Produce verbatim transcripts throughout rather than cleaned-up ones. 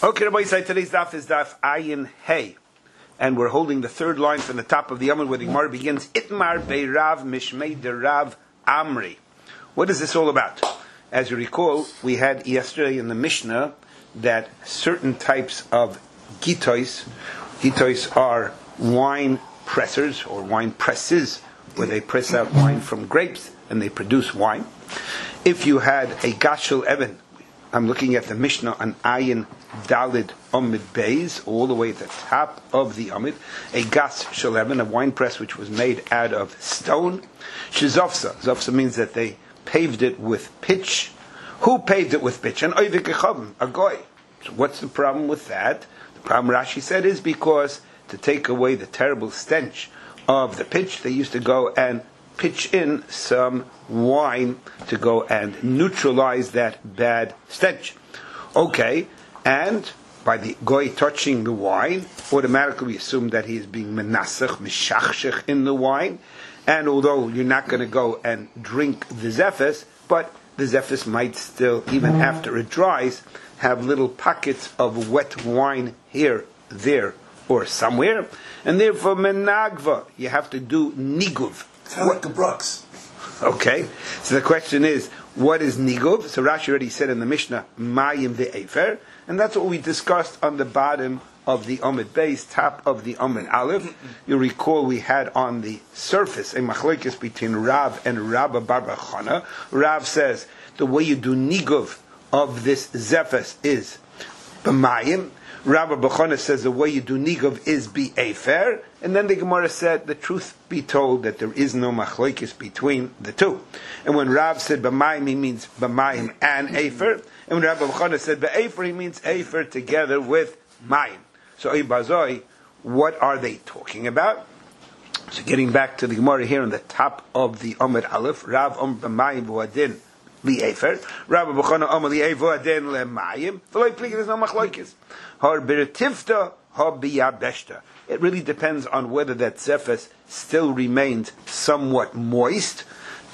Okay, Rabbi Yisrael, today's daf is daf Ayin Hey. And we're holding the third line from the top of the Amud where the Gemara begins, Itmar Beirav Mishmei Derav Amri. What is this all about? As you recall, we had yesterday in the Mishnah that certain types of gitois, gitois are wine pressers or wine presses, where they press out wine from grapes and they produce wine. If you had a gashel even, I'm looking at the Mishnah on Ayin Dalid Amid Beis, all the way at the top of the Amid, a gas shaleben, a wine press which was made out of stone. Shizofsa, Zofsa means that they paved it with pitch. Who paved it with pitch? An oivik echavim, a goy. So what's the problem with that? The problem, Rashi said, is because to take away the terrible stench of the pitch, they used to go and pitch in some wine to go and neutralize that bad stench. Okay, and by the goy touching the wine, automatically we assume that he is being menasach, mishachshech in the wine, and although you're not going to go and drink the zephys, but the zephys might still, even after it dries, have little pockets of wet wine here, there, or somewhere, and therefore menagva, you have to do niguv. Kind of like the Brooks. Okay, so the question is, what is niguv? So Rashi already said in the Mishnah, mayim ve'efer, and that's what we discussed on the bottom of the Amid base, top of the Amid Aleph. You recall we had on the surface a machlokes between Rav and Rabba bar bar Chana. Rav says the way you do niguv of this zephys is b'mayim. Rabbi Bechana says the way you do niguv is be efer, and then the Gemara said the truth be told that there is no machlokes between the two. And when Rav said b'mayim, he means b'mayim and efer, and when Rabbi Bechana said b'efer, he means efer together with mayim. So ibazoi, what are they talking about? So getting back to the Gemara here on the top of the Amid Aleph, Rav Om b'mayim v'adin li efer, Rabbi Bechana Om li efer v'adin le mayim. V'loi pligi, there's no machlokes. Har b'retivta, har b'yabeshta. It really depends on whether that zephys still remains somewhat moist.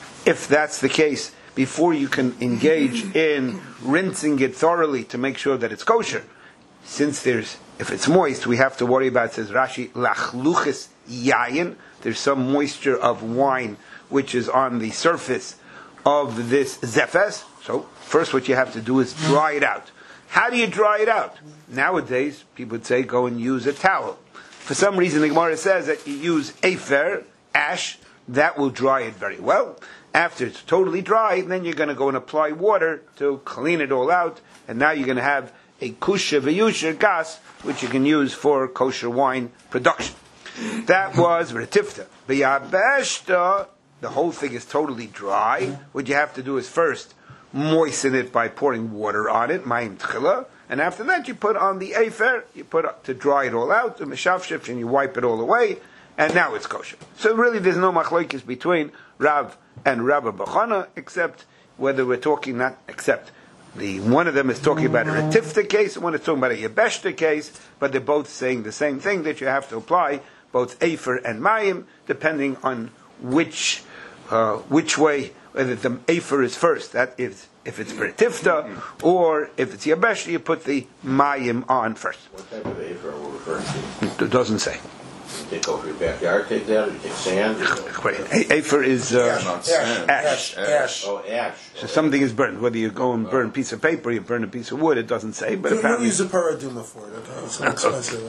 If that's the case, before you can engage in rinsing it thoroughly to make sure that it's kosher, since there's, if it's moist, we have to worry about, says Rashi, lachluchis yayin, there's some moisture of wine which is on the surface of this zephys. So first what you have to do is dry it out. How do you dry it out? Nowadays, people would say go and use a towel. For some reason, the Gemara says that you use afer, ash, that will dry it very well. After it's totally dry, then you're going to go and apply water to clean it all out, and now you're going to have a kusha v'yusher gas, which you can use for kosher wine production. That was retifta. B'yabeshta, the whole thing is totally dry. What you have to do is first moisten it by pouring water on it, mayim tchila, and after that you put on the afer, you put to dry it all out, the meshafshif, and you wipe it all away, and now it's kosher. So really there's no machlokes between Rav and Rabba Bechana, except whether we're talking, not except, the one of them is talking about a retifta case, and one is talking about a yabeshta case, but they're both saying the same thing, that you have to apply both afer and mayim, depending on which uh, which way, whether the afer is first, that is, if it's retifta, or if it's yabesh, you put the mayim on first. What type of afer are we referring to? It doesn't say. You take over your backyard, take that, or you take sand? A- afer is uh, Ash. Sand. ash. Ash. Ash. Oh, ash. So something is burned. Whether you go and burn a piece of paper, you burn a piece of wood, it doesn't say. But We apparently, use a paraduma for it. It's not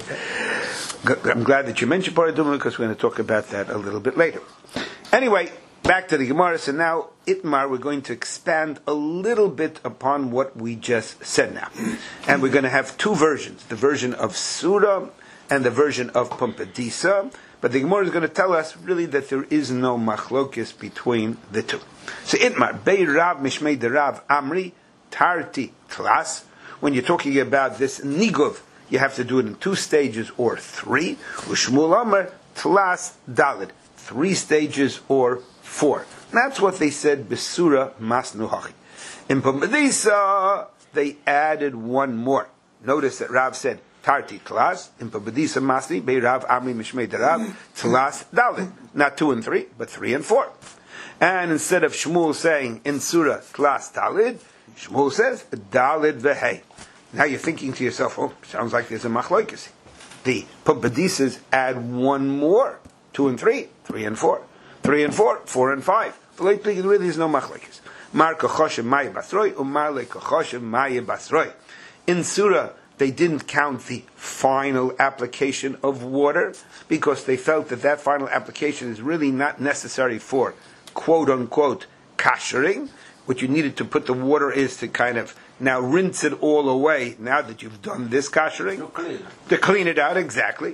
expensive. I'm glad that you mentioned paraduma because we're going to talk about that a little bit later. Anyway, back to the Gemara. So now, Itmar, we're going to expand a little bit upon what we just said now. And we're going to have two versions. The version of Surah and the version of Pumpadisa. But the Gemara is going to tell us really that there is no machlokes between the two. So Itmar, Bei Rav Mishmei de Rav Amri, Tarti Tlas. When you're talking about this niguv, you have to do it in two stages or three. Ushmul Amar, Tlas Dalit. Three stages or four. That's what they said, Besura Masnuhachi. In Pumpadisa, they added one more. Notice that Rav said, Tarti Tlas, in Pumpadisa Masni, Bei Rav Amri Mishmei de Rav, Tlas Dalit. Not two and three, but three and four. And instead of Shmuel saying in Surah Tlas Dalit, Shmuel says Dalit Vehei. Now you're thinking to yourself, oh, sounds like there's a machlokes. The Pumbedisas add one more, two and three, three and four, three and four, four and five. The late really there's no machlokes. Mar kochoshem maya basroi, umar le kochoshem maya basroi. In Surah, they didn't count the final application of water because they felt that that final application is really not necessary for quote unquote kashering. What you needed to put the water is to kind of now rinse it all away now that you've done this kashering. Clean. To clean it out, exactly.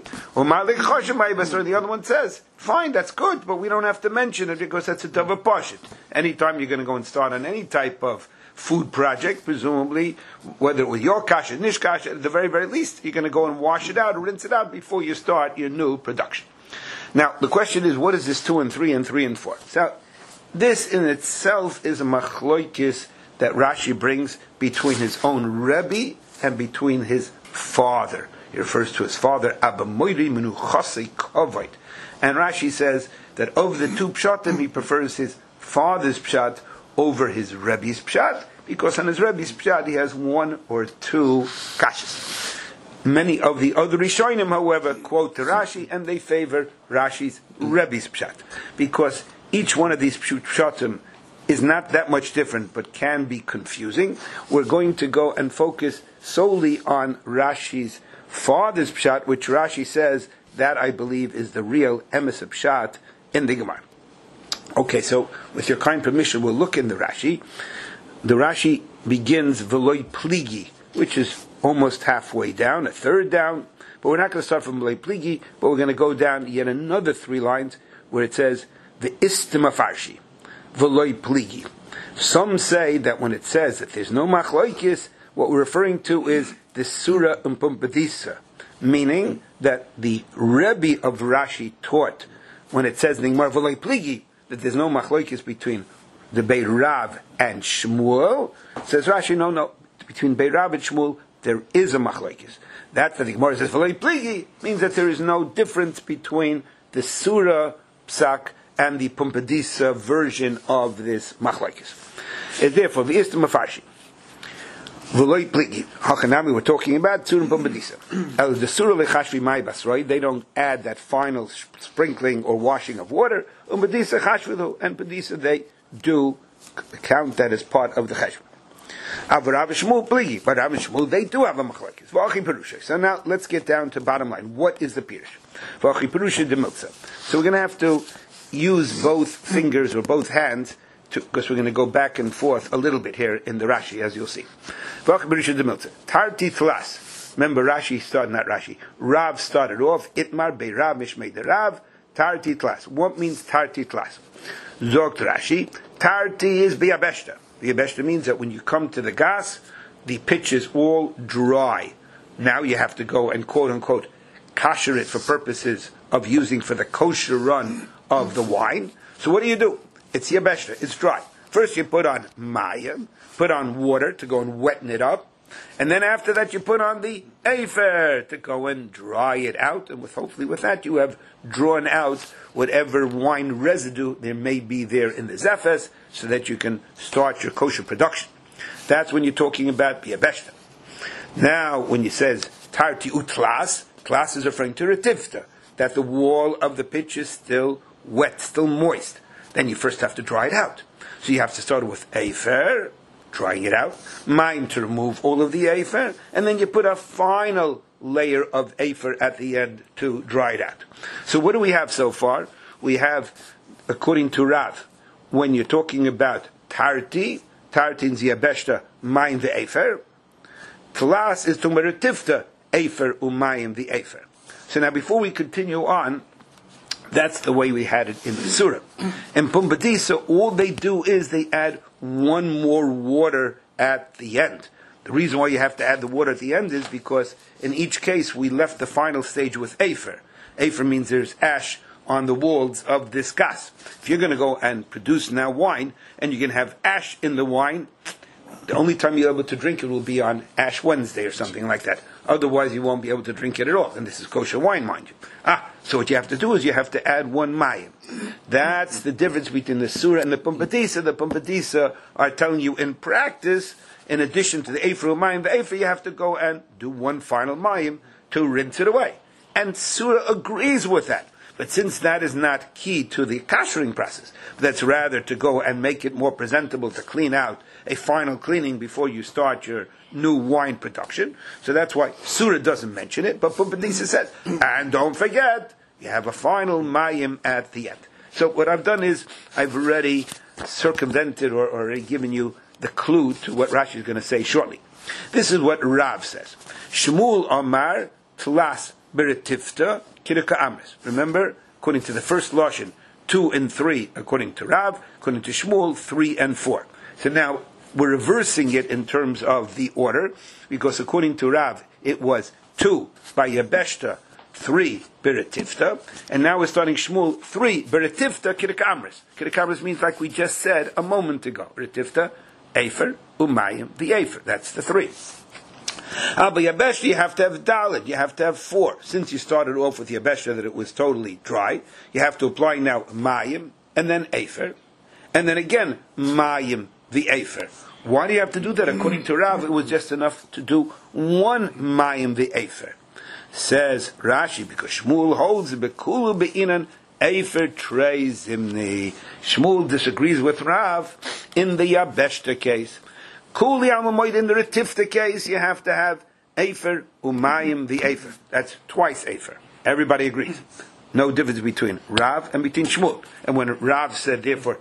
The other one says, fine, that's good, but we don't have to mention it because that's a tava pashit. Anytime you're going to go and start on any type of food project, presumably, whether with your kasha, nish kasha, at the very, very least, you're going to go and wash it out, rinse it out before you start your new production. Now, the question is, what is this two and three and three and four? So, this in itself is a machloikis that Rashi brings between his own Rebbe and between his father. He refers to his father, Abba Moiri Menu Chasei Kovait. And Rashi says that of the two pshatim, he prefers his father's pshat over his Rebbe's pshat, because on his Rebbe's pshat he has one or two kashas. Many of the other Rishonim, however, quote to Rashi, and they favor Rashi's Rebbe's pshat, because each one of these pshatim is not that much different, but can be confusing. We're going to go and focus solely on Rashi's father's pshat, which Rashi says that I believe is the real emes pshat in the Gemara. Okay, so with your kind permission, we'll look in the Rashi. The Rashi begins Veloy Pligi, which is almost halfway down, a third down. But we're not going to start from Veloy Pligi, but we're going to go down yet another three lines where it says the Istima Farshi. V'loi pligi. Some say that when it says that there's no machloikis, what we're referring to is the Surah Umpumbedisa, meaning that the Rebbe of Rashi taught when it says in the V'loi pligi that there's no machloikis between the Beit Rav and Shmuel. Says Rashi, no, no, between Beit Rav and Shmuel there is a machloikis. That that the Gemara says V'loi pligi means that there is no difference between the Surah Psak and the Pumbedisa version of this machlokes. Therefore, the Istim Mafarshi. V'loi pligi. Hachanami, we're talking about Surah Pumbedisa. El the Surah lechashvi mai basroi. They don't add that final sprinkling or washing of water. Umbedisa chashvilu, and Pumbedisa they do count that as part of the cheshvan. Avarav Shmuel pligi, but Rav Shmuel they do have a machlokes. V'achi perusha. So now let's get down to bottom line. What is the pirush? V'achi perusha demilza. So we're going to have to use both fingers or both hands because we're going to go back and forth a little bit here in the Rashi, as you'll see. Tarti Tlas. Remember, Rashi started, not Rashi. Rav started off. Itmar be Rav Mishmei de Rav. Tarti Tlas. What means Tarti Tlas? Zogt Rashi. Tarti is Biabeshta. Biabeshta means that when you come to the gas, the pitch is all dry. Now you have to go and quote unquote kasher it for purposes of using for the kosher run of the wine. So what do you do? It's yabeshta, it's dry. First you put on mayim, put on water to go and wetten it up, and then after that you put on the afer to go and dry it out, and with hopefully with that you have drawn out whatever wine residue there may be there in the zephes, so that you can start your kosher production. That's when you're talking about yabeshta. Now when you says tarti utlas, tlas is referring to retivta, that the wall of the pitch is still wet, still moist. Then you first have to dry it out. So you have to start with afer, drying it out, mine to remove all of the afer, and then you put a final layer of afer at the end to dry it out. So what do we have so far? We have, according to Rav, when you're talking about tarti, tarti in ziyabeshta, mine the afer, tlas is tumerativta, afer umayim the afer. So now before we continue on, that's the way we had it in the Surah. In Pumbedisa, all they do is they add one more water at the end. The reason why you have to add the water at the end is because in each case we left the final stage with afer. Afer means there's ash on the walls of this gas. If you're going to go and produce now wine, and you're going to have ash in the wine, the only time you're able to drink it will be on Ash Wednesday or something like that. Otherwise, you won't be able to drink it at all. And this is kosher wine, mind you. Ah, so what you have to do is you have to add one mayim. That's the difference between the surah and the pumbedisa. The pumbedisa are telling you in practice, in addition to the Efer Umayim Ve'efer, you have to go and do one final Mayim to rinse it away. And Surah agrees with that. But since that is not key to the kashering process, that's rather to go and make it more presentable, to clean out a final cleaning before you start your new wine production. So that's why Surah doesn't mention it, but Pumbedisa says, and don't forget, you have a final mayim at the end. So what I've done is, I've already circumvented or, or already given you the clue to what Rashi is going to say shortly. This is what Rav says. Shmuel Amar Tlas Beritifta Kirka Amris. Remember, according to the first Lashon, two and three, according to Rav, according to Shmuel, three and four. So now, we're reversing it in terms of the order, because according to Rav, it was two by Yabeshta, three Beritifta, and now we're starting Shmuel, three Beritifta Kirka Amris. Kirka Amris means like we just said a moment ago. Beritifta, Efer, Umayim, the Efer. That's the three. Ah, but Yabeshta, you have to have Dalit, you have to have four. Since you started off with Yabeshta that it was totally dry, you have to apply now Mayim, and then Efer, and then again Mayim, the Efer. Why do you have to do that? According to Rav, it was just enough to do one Mayim, the Efer. Says Rashi, because Shmuel holds Bekulu Be'inan Efer Trei Zimni. Shmuel disagrees with Rav in the Yabeshta case. Kuli Amamoid in the Retifta case, you have to have Efer Umayim the Efer. That's twice Efer. Everybody agrees. No difference between Rav and between Shmuel. And when Rav said, therefore,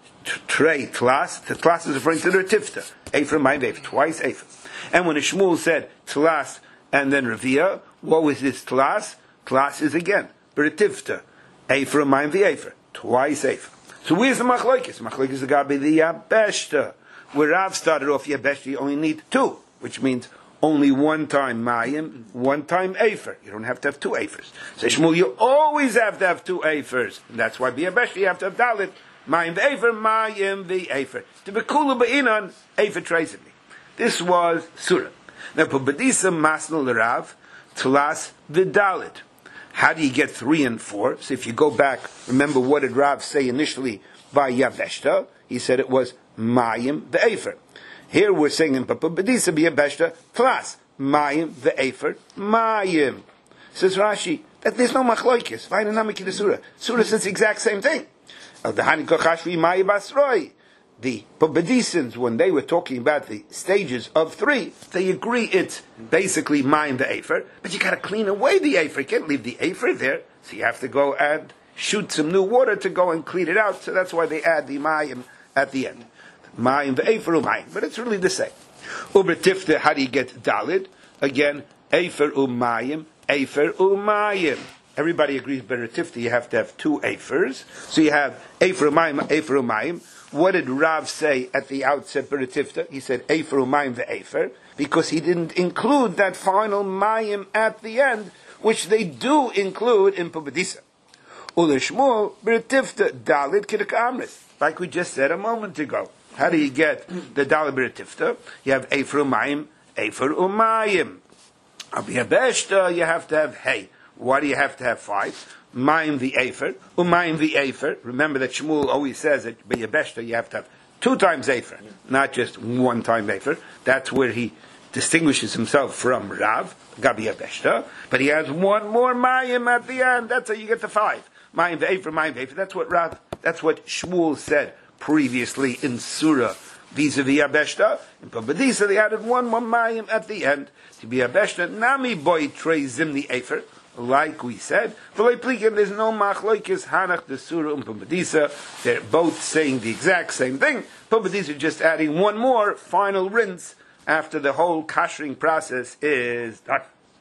Trei Tlas, the Tlas is referring to the Retifta. Efer Umayim the Efer. Twice Efer. And when Shmuel said Tlas and then Revia, what was this Tlas? Tlas is again Retifta. Efer Umayim the Efer. Twice Efer. So where's the Machlokes? Machlokes is going to be the Yabeshta. Where Rav started off Yabeshta, you only need two, which means only one time Mayim, one time Efer. You don't have to have two Efers. So Shmuel, you always have to have two Efers. And that's why Yabeshta you have to have Dalit. Mayim the Efer, Mayim the Efer. To be Kula Be'inan, Efer Trezimni. This was Surah. Now, Pubedisa Masnul Rav, Tlas the Dalit. How do you get three and four? So if you go back, remember what did Rav say initially by Yabeshta? He said it was Mayim the Efer. Here we're saying in Pubedisa Yabeshta, Tlas, Mayim the Efer, Mayim. Says Rashi, that there's no machlokes. Vaynanamik the Surah. Surah says the exact same thing. The Hanikochashvi Mayim Basroi. The Pubedisans, when they were talking about the stages of three, they agree it's basically Mayim the Efer, but you got to clean away the Efer. You can't leave the Efer there, so you have to go and shoot some new water to go and clean it out. So that's why they add the Mayim at the end. Mayim the Efer Umayim, but it's really the same. Ubertifte, how do you get Dalit? Again, Efer Umayim, Efer Umayim. Everybody agrees, better Tifta, you have to have two Efers. So you have Efer Umayim, Efer Umayim. What did Rav say at the outset, Beritifta? He said, Efer Umayim the Efer, because he didn't include that final Mayim at the end, which they do include in Pubedisa. Ule Shmuel, Beritifta, Dalit Kirka Amris. Like we just said a moment ago. How do you get the Dalit Beritifta? You have Efer Umayim, Efer Umayim. Abiyabeshta, you have to have Hey. Why do you have to have five? Mayim the Efer, Umayim the Efer. Remember that Shmuel always says that by Yabeshta you have to have two times Efer, not just one time Efer. That's where he distinguishes himself from Rav, Gabi Yabeshta. But he has one more Mayim at the end. That's how you get the five. Mayim the Efer, Mayim the Efer. That's what Rav, that's what Shmuel said previously in Surah vis-a-vis Yabeshta. In Pubedisa they added one more Mayim at the end. To be Yabeshta, Nami boy Trei Zimni Efer. Like we said, there's no machlokes Hanach the Surah and Pubedisa. They're both saying the exact same thing. Pubedisa just adding one more final rinse after the whole kashering process is done.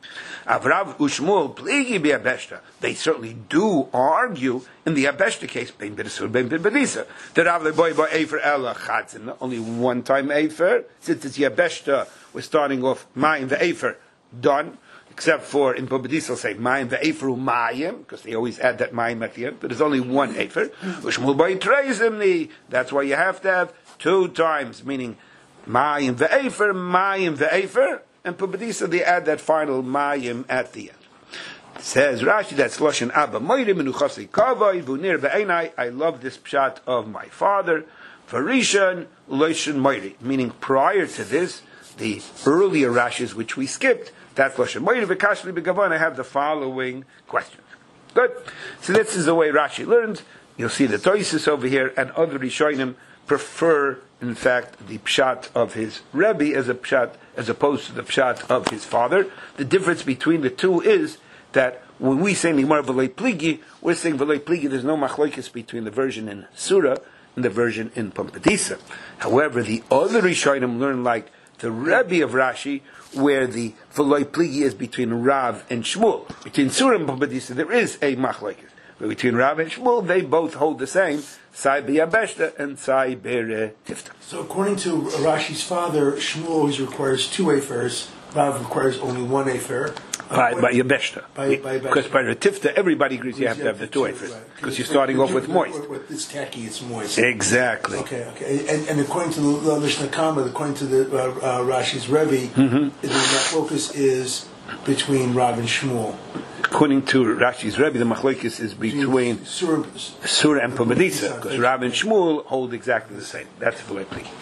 Avrav Ushmul pligi be Yabeshta. They certainly do argue in the Yabeshta case. Ben B'Sur Ben Pubedisa. The Rav Leboy by Efer Ela Chatzin. Only one time Efer. Since it's Yabeshta, we're starting off Mayim the Efer done. Except for in Pubedisa say Mayim the Efer Umayim, because they always add that Mayim at the end, but there's only one Efer. Ushmul by Treizimni. That's why you have to have two times, meaning Mayim the Efer, Mayim the Efer, and Pubedisa they add that final Mayim at the end. It says Rashi, that's Lashon Abba Moirim Menuchasei Kavod V'Unir Be'enai. I love this pshat of my father. Varishan Loishan Moiri, meaning prior to this, the earlier Rashis which we skipped, that Loishan Moiri Vikashli Begavan, I have the following questions. Good. So this is the way Rashi learns. You'll see the Toisis over here, and other Rishonim prefer, in fact, the pshat of his Rebbe as a pshat, as opposed to the pshat of his father. The difference between the two is that when we say Nigmar V'loi Pligi, we're saying V'loi Pligi, there's no machlokes between the version in Surah and the version in Pumbedisa. However, the other Rishonim learn like the Rebbe of Rashi, where the V'loi Pligi is between Rav and Shmuel. Between Surah and Pumbedisa, there is a machlokes. But between Rav and Shmuel, they both hold the same, Sai B'Yabeshta and Sai Ber Tifta. So according to Rashi's father, Shmuel always requires two afers. Rav requires only one afer. By, by Yabeshta. By, by because by Retifta, everybody agrees you have to have the two afers. Right. Because you're starting off with moist. With it's tacky, it's moist. Exactly. Okay, okay. And, and according to the uh, Mishnah Kama, according to the uh, uh, Rashi's Rebbe, mm-hmm. the focus is between Rav and Shmuel. According to Rashi's Rebbe, the machlokes is between Surah, Surah and Pumbedisa, because Rav and Shmuel hold exactly the same. That's the way it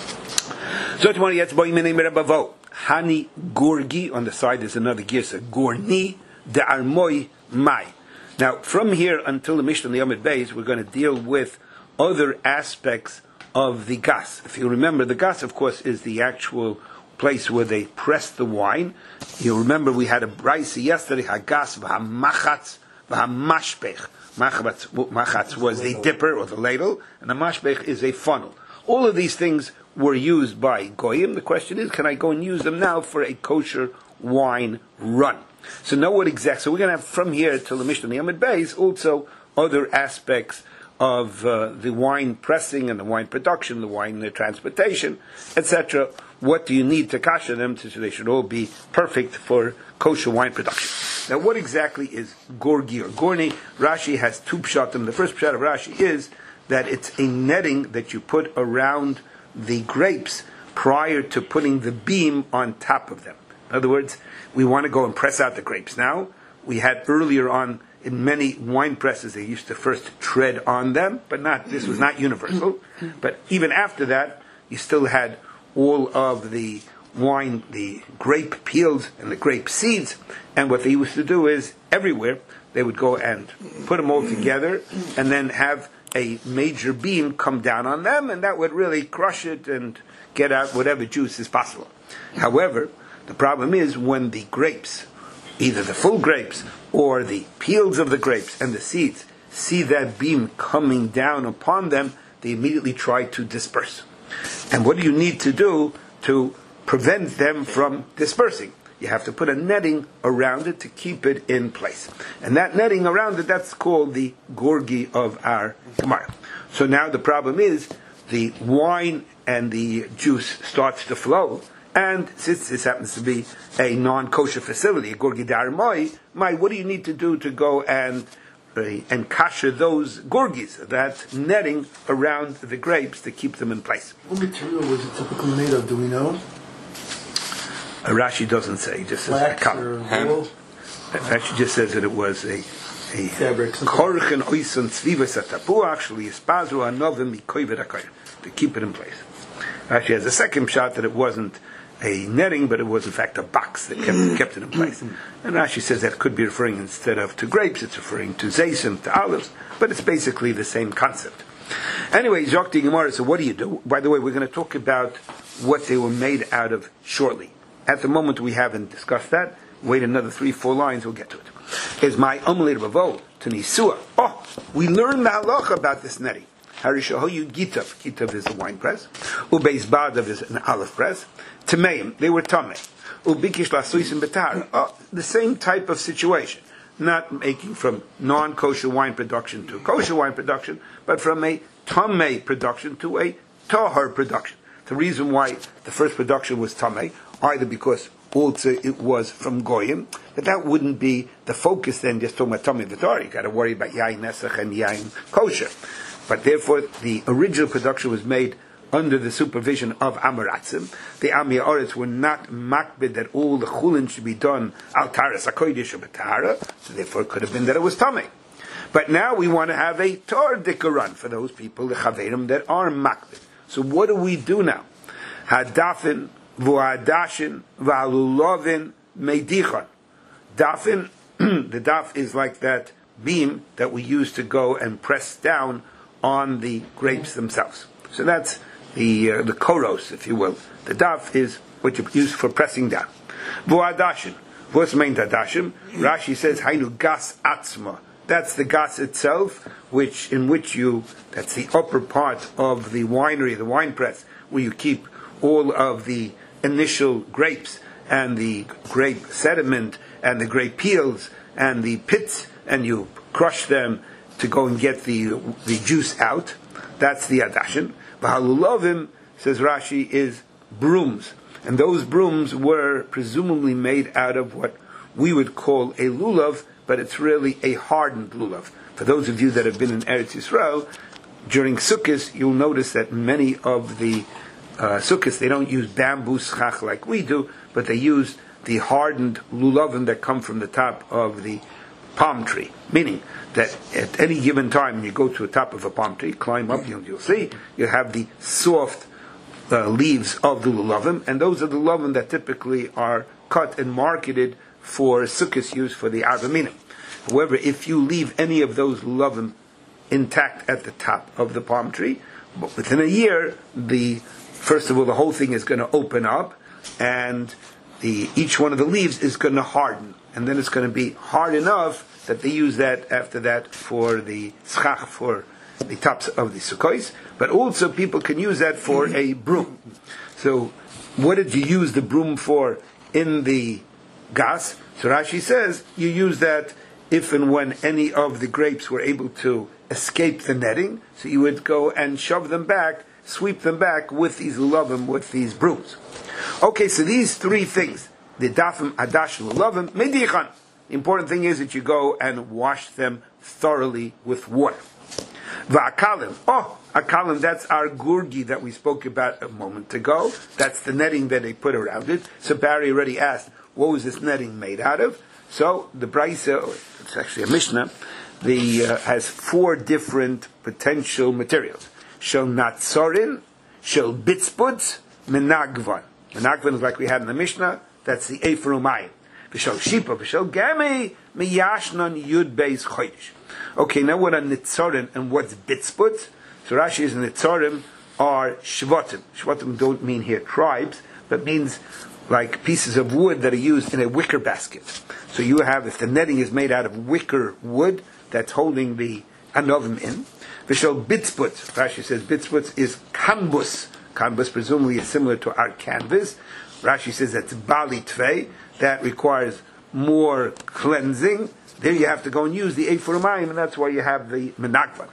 So tomorrow yet boy meaning Rebavo. Hani Gorgi, on the side there's another girsa, Gorni de Armoy Mai. Now, from here until the Mishnah and the Yomid Beis, we're going to deal with other aspects of the gas. If you remember, the gas, of course, is the actual place where they press the wine. You remember we had a brisa yesterday, Hagas v'hamachatz v'hamashpech. Machatz was the dipper or the ladle, and the mashpech is a funnel. All of these things were used by Goyim. The question is, can I go and use them now for a kosher wine run? So know what exact. So we're going to have from here till the Mishnah and the Yomid Beis also other aspects of uh, the wine pressing and the wine production, the wine the transportation, et cetera. What do you need to kasher them so they should all be perfect for kosher wine production? Now, what exactly is gorgi or gorni? Rashi has two pshatim. The first pshat of Rashi is that it's a netting that you put around the grapes prior to putting the beam on top of them. In other words, we want to go and press out the grapes. Now, we had earlier on in many wine presses, they used to first tread on them, but not, this was not universal. But even after that, you still had all of the wine, the grape peels and the grape seeds. And what they used to do is, everywhere, they would go and put them all together and then have a major beam come down on them, and that would really crush it and get out whatever juice is possible. However, the problem is when the grapes, either the full grapes or the peels of the grapes and the seeds, see that beam coming down upon them, they immediately try to disperse. And what do you need to do to prevent them from dispersing? You have to put a netting around it to keep it in place. And that netting around it, that's called the gorgi of our Gemara. So now the problem is, the wine and the juice starts to flow, and since this happens to be a non-kosher facility, a gorgi darmoi, my, what do you need to do to go and uh, and kasher those gorgis, that netting around the grapes to keep them in place? What material was it typically made of, do we know? Uh, Rashi doesn't say, just says Flax or wool? Rashi just says that it was a a fabric, korchen oisen tzvivas atapuach actually ispazu anovim mikoyvet akayim, to keep it in place. Rashi has a second shot that it wasn't a netting, but it was in fact a box that kept, kept it in place. And Rashi says that could be referring, instead of to grapes, it's referring to zaysim, to olives, but it's basically the same concept. Anyway, Zokti Gemara, so what do you do? By the way, we're going to talk about what they were made out of shortly. At the moment, we haven't discussed that. Wait another three, four lines, we'll get to it. Is my Omelet Ravo to Nisua. Oh, we learned the halacha about this netting. Harishahoyu Gitav. Gitav is a wine press. Ubeis Badav is an olive press. Tameim, they were tamei. Ubikish Lasuisim Betar. Oh, the same type of situation. Not making from non-kosher wine production to kosher wine production, but from a tamei production to a tahar production. The reason why the first production was tamei, either because also it was from goyim, but that wouldn't be the focus then, just talking about tamei v'tar. You got to worry about yain nesach and yain kosher. But therefore, the original production was made under the supervision of Amaratzim. The Ami Haaretz were not makbid that all the chulin should be done al taras hakodesh or b'tahara, so therefore it could have been that it was tamei. But now we want to have a Tor Dikaran for those people, the Chaverim, that are Makbid. So what do we do now? Hadafin, Vuadashin, Valulovin, Meidichon. Dafin, the daf is like that beam that we use to go and press down on the grapes themselves. So that's the uh, the koros, if you will. The daf is what you use for pressing down. Vuadashin. What's main dadashim? Rashi says, Hainu gas atzma. That's the gas itself, which in which you, that's the upper part of the winery, the wine press, where you keep all of the initial grapes and the grape sediment and the grape peels and the pits, and you crush them to go and get the the juice out. That's the adashin. V'halulovim, says Rashi, is brooms. And those brooms were presumably made out of what we would call a lulav, but it's really a hardened lulav. For those of you that have been in Eretz Yisrael, during Sukkot, you'll notice that many of the uh, Sukkot, they don't use bamboo schach like we do, but they use the hardened lulavim that come from the top of the palm tree. Meaning that at any given time, you go to the top of a palm tree, climb up, you'll, you'll see, you have the soft uh, leaves of the lulavim, and those are the lulavim that typically are cut and marketed for Sukkot use for the Arba Minim. However, if you leave any of those lulavim intact at the top of the palm tree, but within a year, the first of all, the whole thing is going to open up, and the each one of the leaves is going to harden, and then it's going to be hard enough that they use that after that for the schach, for the tops of the sukkos, but also people can use that for a broom. So, what did you use the broom for in the gas? So Rashi says you use that if and when any of the grapes were able to escape the netting, so you would go and shove them back, sweep them back with these lulavim, with these brooms. Okay, so these three things, the dafim, adash, lulavim, medichan. The important thing is that you go and wash them thoroughly with water. Va'akalim. Oh, akalim, that's our gurgi that we spoke about a moment ago. That's the netting that they put around it. So Barry already asked, what was this netting made out of? So the Braisa, it's actually a Mishnah, the uh, has four different potential materials. Shel natzorin, shel bitzputz, menagvan. Menagvan is like we had in the Mishnah, that's the Efer Umayim. V'shel shipa, v'shel gami, miyashnan yud beis chodesh. Okay, now what are nitzorim and what's bitzputz? So Rashi's nitzorim are shvatim. Shvatim don't mean here tribes, but means like pieces of wood that are used in a wicker basket. So you have, if the netting is made out of wicker wood, that's holding the anovim in. V'shel bitzputz, Rashi says bitzputz is canvas. Canvas presumably is similar to our canvas. Rashi says that's bali tvei, that requires more cleansing. There you have to go and use the Efer Umayim, and that's why you have the menagvan.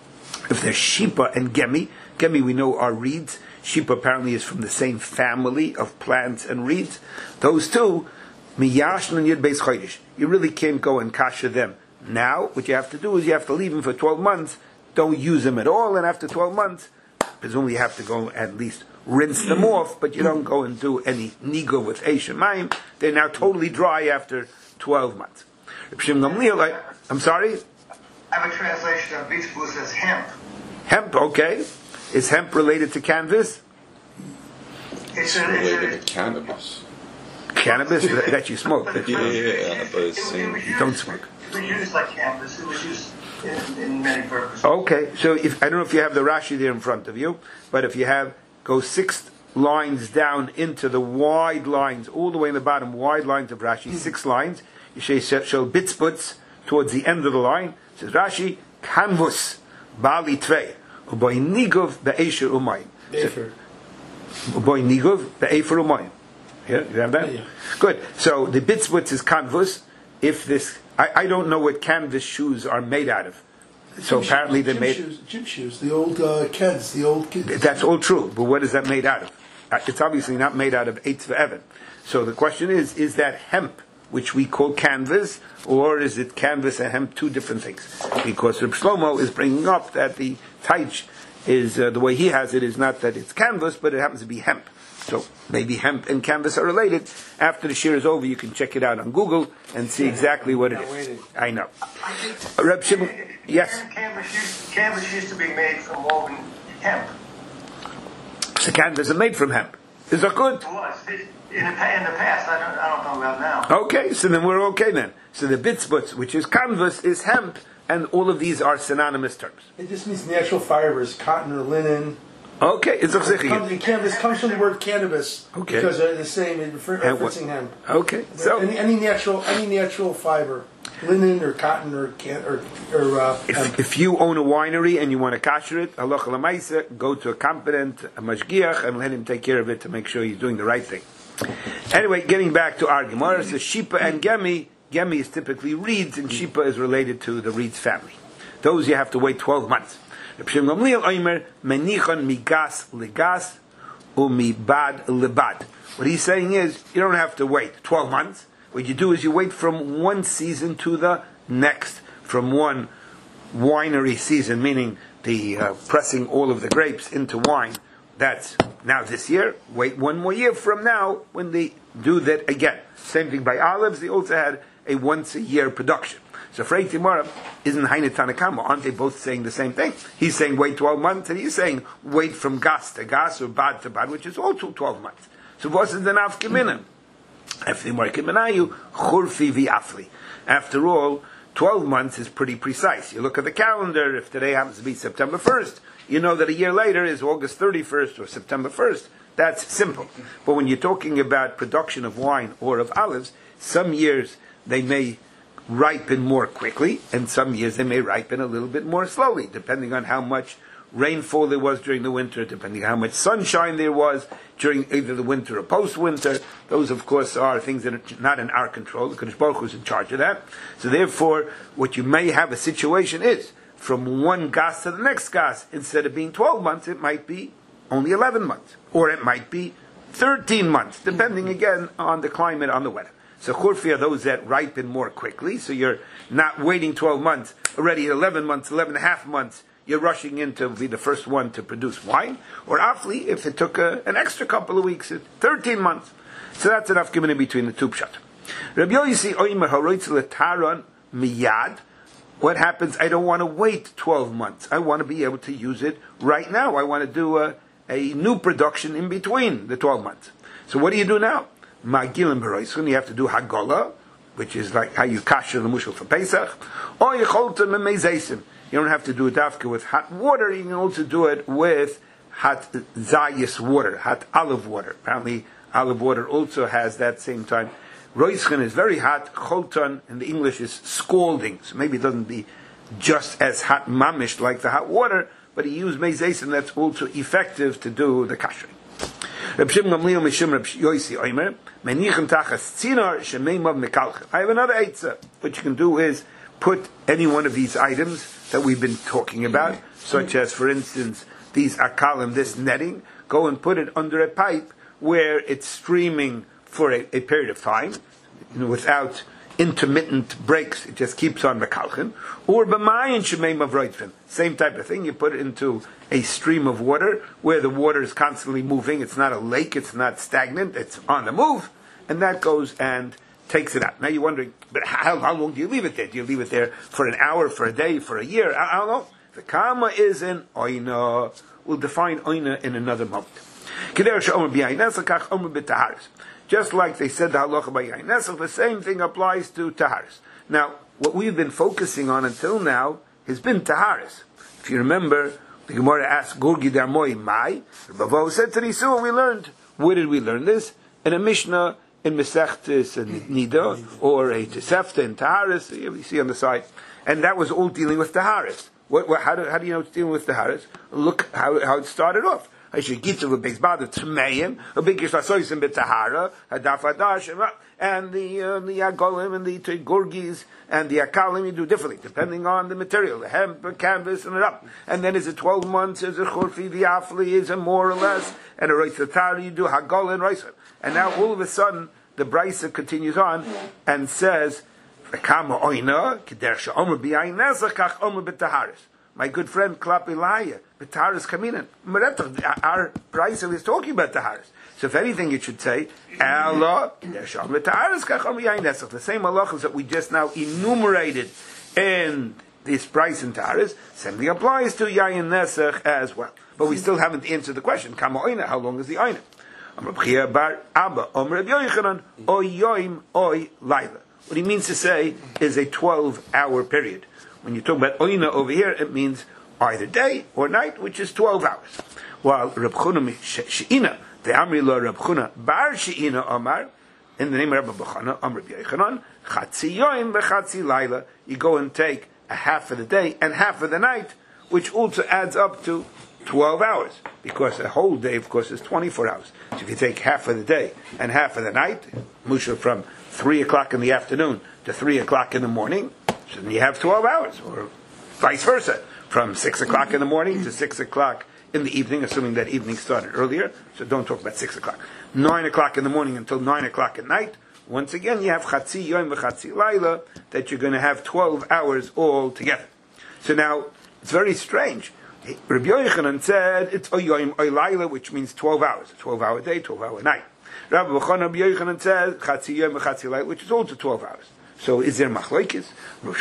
If there's shipa and gemi, gemi we know are reeds. Shipa apparently is from the same family of plants and reeds. Those two, miyashn and yud beis chodesh, you really can't go and kasha them. Now, what you have to do is you have to leave them for twelve months. Don't use them at all, and after twelve months, presumably you have to go at least rinse them off, but you don't go and do any nigo with eish and mayim. They're now totally dry after twelve months. I'm sorry? I have a translation of bitzputz as hemp. Hemp, okay. Is hemp related to canvas? It's, a, related it's to cannabis. Cannabis that, that you smoke. But Yeah, it, but it, it's it, same. it was You used, don't smoke. It was used like canvas. It was used in, in many purposes. Okay, so if I don't know if you have the Rashi there in front of you, but if you have, go six lines down into the wide lines, all the way in the bottom, wide lines of Rashi, six lines. You say shel bitzputz towards the end of the line. It says Rashi, canvus, bali tvei, uboy nigov be'esher umayim. Efer. Uboy nigov be'efer umayim. Yeah, you have that? Yeah. Good. So the bitzputz is canvus. If this, I, I don't know what canvas shoes are made out of. So Gym apparently shoes, they're gym made. shoes, gym shoes, the old uh, kids, the old kids. That's all true, but what is that made out of? Uh, It's obviously not made out of eitz ve'evan. So the question is, is that hemp, which we call canvas, or is it canvas and hemp, two different things? Because Reb Shlomo is bringing up that the taich is uh, the way he has it is not that it's canvas, but it happens to be hemp. So maybe hemp and canvas are related. After the shir is over, you can check it out on Google and see exactly what it is. I know. Uh, Reb Shimon, yes. Canvas used, canvas used to be made from woven hemp. So canvas are made from hemp. Is that good? It was. It, in, the, in the past, I don't, I don't know about now. Okay, so then we're okay then. So the bitzbutz, which is canvas, is hemp, and all of these are synonymous terms. It just means natural fibers, cotton or linen. Okay, it's a Comes, and cannabis comes from the word cannabis. Okay. Because they're the same, in refer- referencing hemp. Okay, so any, any natural, any natural fiber, linen or cotton or can or or uh, if, if you own a winery and you want to kasher it, halacha l'maisa, go to a competent a mashgiach and let him take care of it to make sure he's doing the right thing. Anyway, getting back to our Gemara, so shipa and gemi. Gemi is typically reeds, and shipa is related to the reeds family. Those you have to wait twelve months. What he's saying is, you don't have to wait twelve months. What you do is you wait from one season to the next, from one winery season, meaning the uh, pressing all of the grapes into wine. That's now this year. Wait one more year from now when they do that again. Same thing by olives. They also had a once a year production. So Frei Timora isn't Haine Tanakama. Aren't they both saying the same thing? He's saying wait twelve months, and he's saying wait from gas to gas or bad to bad, which is also twelve months. So what is the nafkemina? After all, twelve months is pretty precise. You look at the calendar. If today happens to be September first, you know that a year later is August thirty-first or September first. That's simple. But when you're talking about production of wine or of olives, some years they may ripen more quickly, and some years they may ripen a little bit more slowly, depending on how much rainfall there was during the winter, depending on how much sunshine there was during either the winter or post-winter. Those, of course, are things that are not in our control. The Kadosh Baruch Hu is in charge of that. So therefore, what you may have a situation is, from one gas to the next gas, instead of being twelve months, it might be only eleven months. Or it might be thirteen months, depending again on the climate, on the weather. So churfi are those that ripen more quickly, so you're not waiting twelve months, already eleven months, eleven and a half months, you're rushing in to be the first one to produce wine. Or afli, if it took a, an extra couple of weeks, thirteen months. So that's enough given in between the two pshat. Rabbi Yosi oimer haroitz letaron miyad. What happens? I don't want to wait twelve months. I want to be able to use it right now. I want to do a, a new production in between the twelve months. So what do you do now? Magilim beroisun, you have to do hagola, which is like how you kasher the mushel for Pesach, or you cholton memezeisim. You don't have to do it dafka with hot water. You can also do it with hot zayis water, hot olive water. Apparently, olive water also has that same time. Roischen is very hot. Cholton in the English is scalding, so maybe it doesn't be just as hot mamish like the hot water, but he used mezeisim that's also effective to do the kashering. I have another eitzah. What you can do is put any one of these items that we've been talking about, such as, for instance, these akalim, this netting, go and put it under a pipe where it's streaming for a, a period of time, you know, without intermittent breaks. It just keeps on mekalchen. Or b'mayin shemeim avroitfim. Same type of thing. You put it into a stream of water where the water is constantly moving. It's not a lake. It's not stagnant. It's on the move, and that goes and takes it out. Now you're wondering, but how, how long do you leave it there? Do you leave it there for an hour, for a day, for a year? I, I don't know. The kama is in oina. We'll define oina in another moment. Just like they said the halacha by Yain Nesach, the same thing applies to taharis. Now, what we've been focusing on until now has been taharis. If you remember, the Gemara asked Gurgi Darmoi Mai. Bavo said to Nisua, we learned. Where did we learn this? In a Mishnah in Mesechtes and Nida, or a Tosefta in taharis. You see on the side, and that was all dealing with taharis. What, what, how, do, how do you know it's dealing with taharis? Look how, how it started off. And the uh, the agolim and the gurgis and the akalim you do differently depending on the material, the hemp, canvas, and it up. And then is it twelve months? Is it churfi v'afli? Is it more or less? And a roitzatar you do hagol and roisa. And now all of a sudden the brisa continues on and says, my good friend Klapilaya, B'taharis Kaminan. Our price is talking about Taharis. So if anything, it should say, Allah, the same halachas that we just now enumerated in this price in Taharis, same thing applies to Yayin Nesach as well. But we still haven't answered the question, Kama Oina, how long is the Oina? What he means to say is a twelve-hour period. When you talk about Oina over here, it means either day or night, which is twelve hours. While Reb Chuna She'ina, the Amri Lo Reb Chuna Bar She'ina Omar, in the name of Rabbi Bechana, Amr Yochanan, Chatzi Yoim Bechatzi Laila, you go and take a half of the day and half of the night, which also adds up to twelve hours, because a whole day, of course, is twenty-four hours. So if you take half of the day and half of the night, Musha from three o'clock in the afternoon to three o'clock in the morning, so then you have twelve hours, or vice versa, from six o'clock in the morning to six o'clock in the evening, assuming that evening started earlier, so don't talk about six o'clock. nine o'clock in the morning until nine o'clock at night, once again you have Chatzi Yom v'Chatzi Laila, that you're going to have twelve hours all together. So now, it's very strange. Rabbi Yochanan said it's Oyoim Oylaila, which means twelve hours, a twelve-hour day, twelve-hour night. Rabbi Yochanan says Chatzi Yom v'Chatzi Laila, which is also twelve hours. So is there machlokes? There's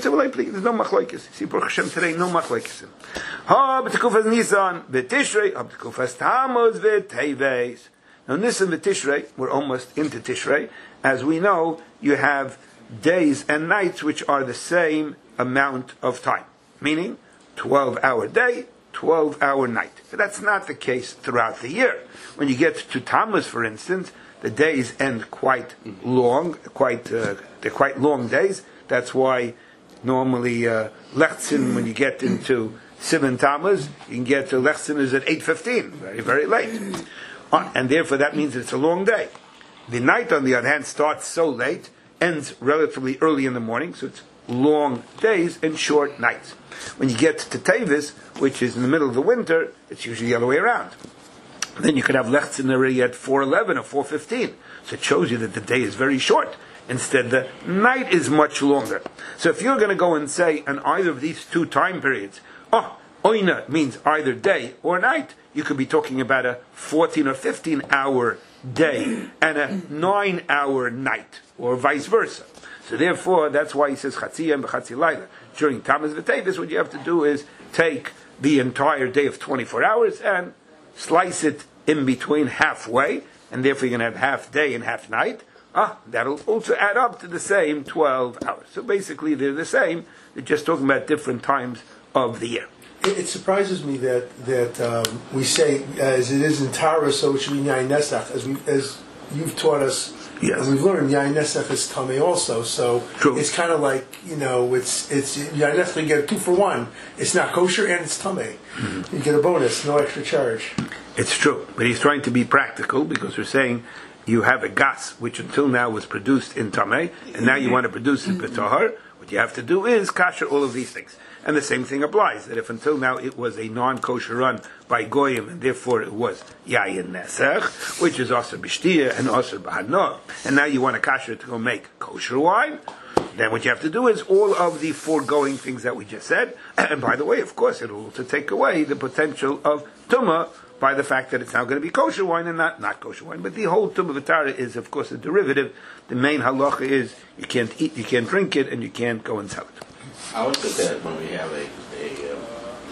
no machlokes. See, Baruch Hashem today, no machlokes. Ha b'tekufas Nisan v'Tishrei, ha b'tekufas Tammuz v'Teves. Now Nisan v'Tishrei, we're almost into Tishrei. As we know, you have days and nights which are the same amount of time, meaning twelve-hour day, twelve-hour night. But that's not the case throughout the year. When you get to Tammuz, for instance, the days end quite long, quite uh, they're quite long days. That's why normally uh, Lechtzin, when you get into Sivan Tammuz, you can get to Lechtzin is at eight fifteen, very, very late. Uh, and therefore that means it's a long day. The night, on the other hand, starts so late, ends relatively early in the morning, so it's long days and short nights. When you get to Tevis, which is in the middle of the winter, it's usually the other way around. Then you could have Lechtzin already at four eleven or four fifteen. So it shows you that the day is very short. Instead, the night is much longer. So if you're going to go and say on either of these two time periods, oh, Oina means either day or night, you could be talking about a fourteen or fifteen hour day and a nine hour night, or vice versa. So therefore, that's why he says Chatzi Yom v'Chatzi Laila. During Tammuz v'Tevis, what you have to do is take the entire day of twenty-four hours and slice it in between halfway, and therefore you're going to have half day and half night. Ah, that'll also add up to the same twelve hours. So basically they're the same, they're just talking about different times of the year. It, it surprises me that that um, we say, as it is in Torah, so it should be Yain Nesach, as, we, as you've taught us. Yes. And we've learned Yain Nesach is Tamei also, so True. It's kind of like, you know, it's it's Yain Nesach, you get a two for one. It's not kosher and it's Tamei. Mm-hmm. You get a bonus, no extra charge. It's true, but he's trying to be practical, because we're saying you have a gas which until now was produced in Tamei, and now you want to produce it b'tahar. What you have to do is kasher all of these things. And the same thing applies, that if until now it was a non-kosher run by Goyim, and therefore it was Yayin Nesach, which is also B'shtiyah and also B'hadno, and now you want a kasher to go make kosher wine, then what you have to do is all of the foregoing things that we just said, and by the way, of course, it will also take away the potential of Tumah by the fact that it's now going to be kosher wine and not, not kosher wine. But the whole Tumah V'tara is, of course, a derivative. The main halacha is you can't eat, you can't drink it, and you can't go and sell it. How is it that when we have a a, um,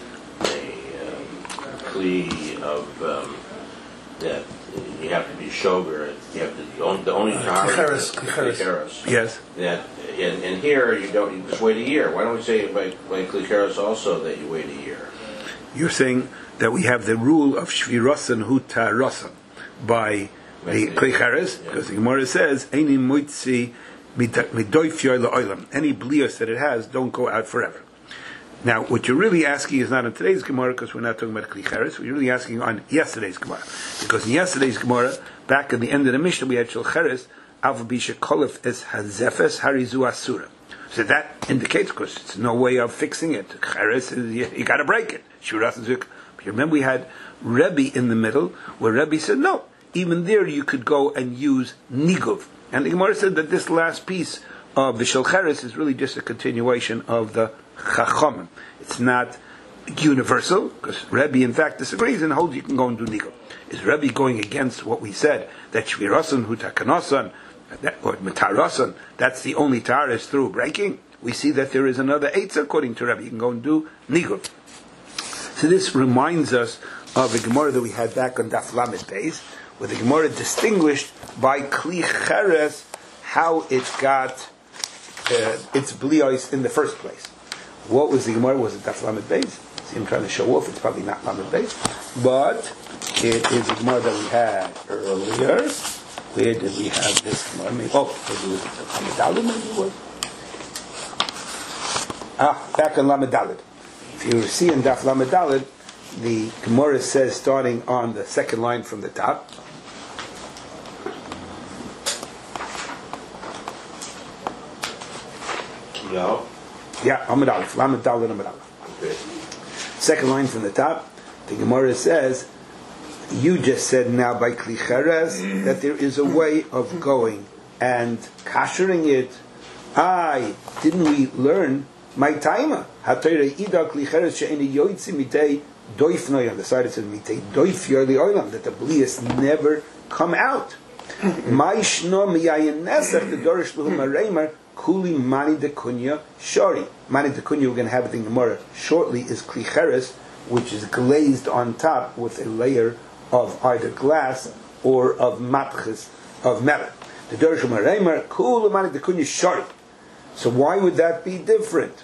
a um, plea of um, that you have to be shoger, you have to the only the only uh, klicheres, klicheres. Yes. That and, and here you don't, you just wait a year. Why don't we say by by klicheres also that you wait a year? You're saying that we have the rule of shvirasan hutarasan by the klicheres, because the Gemara says any moitzi. Any blios that it has don't go out forever. Now, what you're really asking is not in today's Gemara, because we're not talking about klicheres. We're really asking on yesterday's Gemara, because in yesterday's Gemara, back at the end of the Mishnah, we had shulcheres avbisha kolef es hazefes harizu asura. So that indicates, because it's no way of fixing it. Cheres is you, you got to break it. Shuras is. But you remember we had Rebbe in the middle, where Rebbe said no. Even there, you could go and use niguv. And the Gemara said that this last piece of the Shulcheres is really just a continuation of the Chachomim. It's not universal, because Rebbe in fact disagrees and holds you can go and do Nigov. Is Rebbe going against what we said, that Shvirasan, Hutakanosan, or Matarasan, that's the only tar is through breaking? We see that there is another Eitz according to Rebbe. You can go and do Nigov. So this reminds us of a Gemara that we had back on Daf Lamed Beis, where the Gemara distinguished by Kli Cheres how it got uh, its blios in the first place. What was the Gemara? Was it Daf Lamed Beis? See, I'm trying to show off. It's probably not Lamed Beis, but it is the Gemara that we had earlier. Where did we have this Gemara? Maybe, oh, maybe it was Lamed Daled. Maybe it was. Ah, back on Lamed Daled. If you see in Daf Lamed Daled, the Gemara says, starting on the second line from the top, No. yeah, Amud Aleph, Lamed Daled, Amud Aleph. Okay. Second line from the top, the Gemara says, you just said now by Kli Cheres that there is a way of going and kashering it. Aye, didn't we learn my taima? Hatayre ida Kli Cheres she'eni yoitzi mitei doifnoy, on the side it says mitei doif yorli oilam, that the blias never come out. My shno miyayin nesach the dorish luhum areimer kuli mani de kunya shori. Mani de kunya, we're going to have it in Gemara shortly, is Kli Cheres, which is glazed on top with a layer of either glass or of matches of metal. The dorish luhum areimer kuli mani de kunya shori. So why would that be different?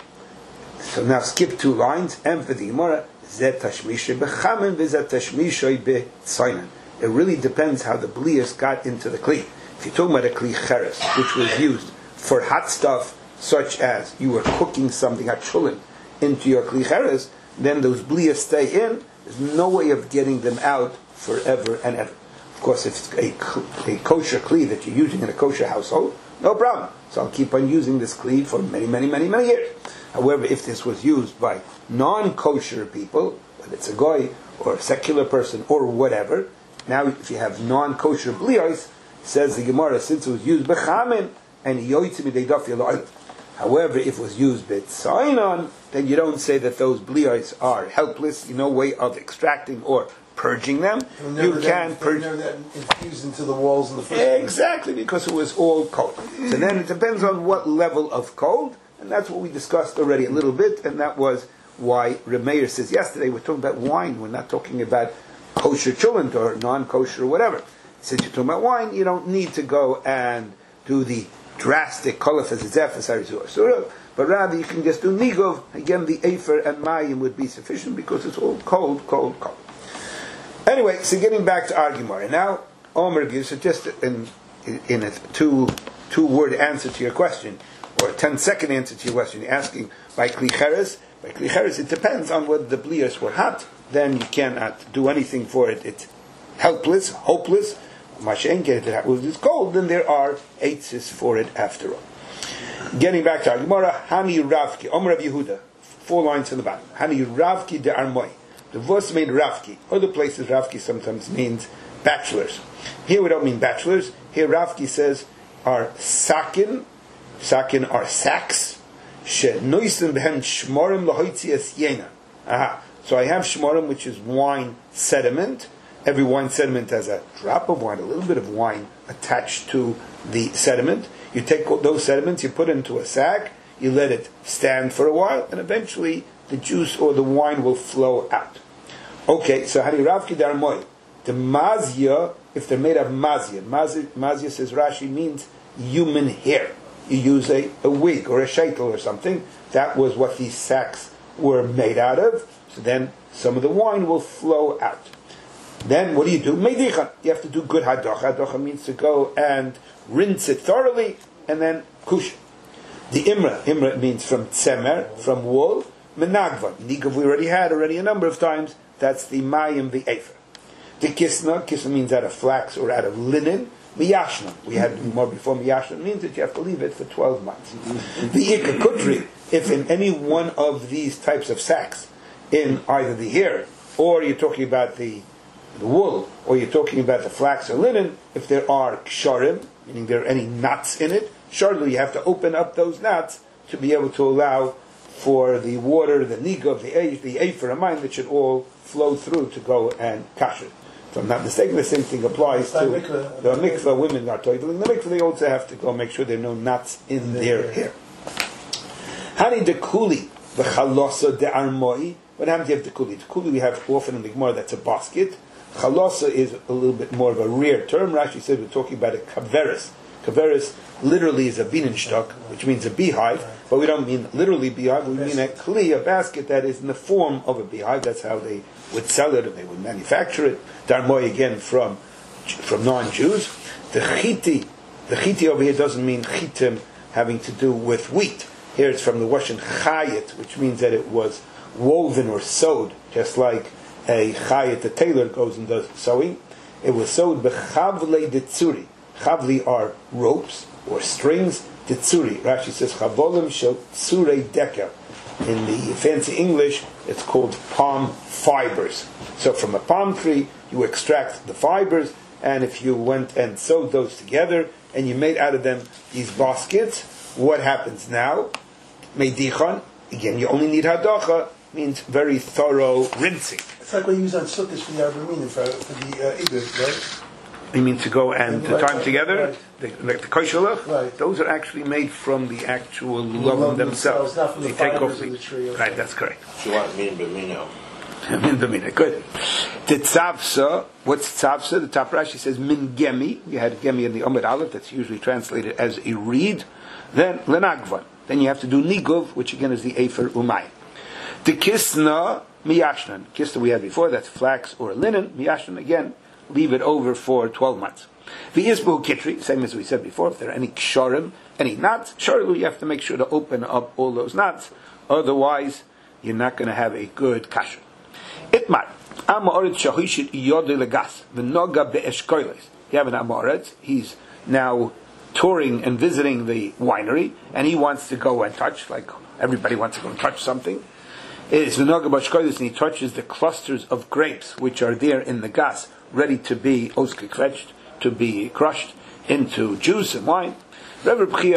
So now skip two lines, and for the Gemara, zet tashmishay bechamen v'zet tashmishay betzainan. It really depends how the blias got into the kli. If you're talking about a kli cheres, which was used for hot stuff, such as you were cooking something, hot chulin, into your kli cheres, then those blias stay in. There's no way of getting them out forever and ever. Of course, if it's a, a kosher kli that you're using in a kosher household, no problem. So I'll keep on using this kli for many, many, many, many years. However, if this was used by non-kosher people, whether it's a goy or a secular person or whatever, now if you have non-kosher blios, says the Gemara, since it was used bechamin and yoytzim midei daf. However, if it was used betzainon, then you don't say that those blios are helpless. You no way of extracting or purging them. You can purge. Never that infused into the walls in the first place. Exactly, because it was all cold. So then it depends on what level of cold, and that's what we discussed already a little bit, and that was why Reb Meir says yesterday we're talking about wine, we're not talking about kosher chulent or non-kosher or whatever. Since you're talking about wine, you don't need to go and do the drastic kolaf as a but rather you can just do nigov. Again, the afer and mayim would be sufficient because it's all cold, cold, cold. Anyway, so getting back to our Gemara. Now, Omer gives just in, in a two, two word answer to your question, or a ten second answer to your question. You're asking by Kli Cheres. By Kli Cheres, it depends on whether the blias were hot. Then you cannot do anything for it. It's helpless, hopeless. Mashenke, if it was cold, then there are eitzes for it after all. Getting back to our Gemara, Hani Ravki, Omer Rav Yehuda, four lines on the bottom. Hani Ravki de Armoy. The verse made Ravki. Other places Ravki sometimes means bachelors. Here we don't mean bachelors. Here Ravki says are sakin. Sakin are sacks. She noisim behen shmorim lahoitzi es yena. Aha. So I have shmorim, which is wine sediment. Every wine sediment has a drop of wine, a little bit of wine attached to the sediment. You take those sediments, you put it into a sack, you let it stand for a while, and eventually the juice or the wine will flow out. Okay, so Hani Ravki Darmoy. The mazia, if they're made of mazia, mazia, mazia says Rashi means human hair. You use a, a wig or a shaitel or something. That was what these sacks were made out of. So then some of the wine will flow out. Then what do you do? Meidichan. You have to do good hadocha. Hadocha means to go and rinse it thoroughly and then kush. The imra. Imra means from tzemer, from wool. Menagva. Nigav we already had already a number of times. That's the mayim, the efer. The kisna. Kisna means out of flax or out of linen. Miyashna. We had more before miyashna. Means that you have to leave it for twelve months. The ikakutri. If in any one of these types of sacks, in either the hair or you're talking about the the wool, or you're talking about the flax or linen, if there are ksharim, meaning there are any knots in it, surely you have to open up those knots to be able to allow for the water, the nigov, the eish, the eifer, and mine that should all flow through to go and kasher. If I'm not mistaken, the same thing applies to the mikveh. Women are toiling the mikveh. They also have to go make sure there are no knots in their hair. Hani de kuli the chalosa de armoi. What happens if you have the kuli? The kuli we have often in the Gemara. That's a basket. Chalosa is a little bit more of a rare term. Rashi says we're talking about a kaveris. Kaveris literally is a bienenstock, which means a beehive, but we don't mean literally beehive. We mean a kli, a basket that is in the form of a beehive. That's how they would sell it and they would manufacture it. Darmoy again from from non-Jews. The chiti, the chiti over here doesn't mean chitim having to do with wheat. Here it's from the Russian chayit, which means that it was woven or sewed, just like a chayit, the tailor goes and does sewing. It was sewed bechavle ditzuri. Chavli are ropes or strings. Ditzuri, Rashi says chavolim shel tsure dekel. In the fancy English, it's called palm fibers. So from a palm tree, you extract the fibers, and if you went and sewed those together, and you made out of them these baskets, what happens now? Meidichon, again, you only need hadacha, means very thorough rinsing. It's like what you use on sukkahs for the Arbamin, for, for the uh, Ibid, right? You mean to go and to right, tie them right, together? Right. The, like the koshelach? Right. Those are actually made from the actual The love love themselves. themselves, not from the They take fibers off of the tree, okay. Right, that's correct. So what mean b'mino? Min b'mina, good. The tzavsa, what's tzavsa? The top Rashi says min gemi. You had gemi in the Amud Aleph, that's usually translated as a reed. Then lenagvan. Then you have to do niguv, which again is the efer umay. The kisna miyashnan. Kisna we had before, that's flax or linen. Miyashnan, again, leave it over for twelve months. The isbu kitri, same as we said before, if there are any ksharim, any knots, sharelu, you have to make sure to open up all those knots, otherwise you're not going to have a good kasher. Itmar, Amoritz shahishit yodei legas, v'noga be'eshkoiles. You have an Amoritz, he's now touring and visiting the winery, and he wants to go and touch, like everybody wants to go and touch something. It's v'noga be'eshkoiles, and he touches the clusters of grapes, which are there in the gas, ready to be oskekvetched, to be crushed into juice and wine. Since we're talking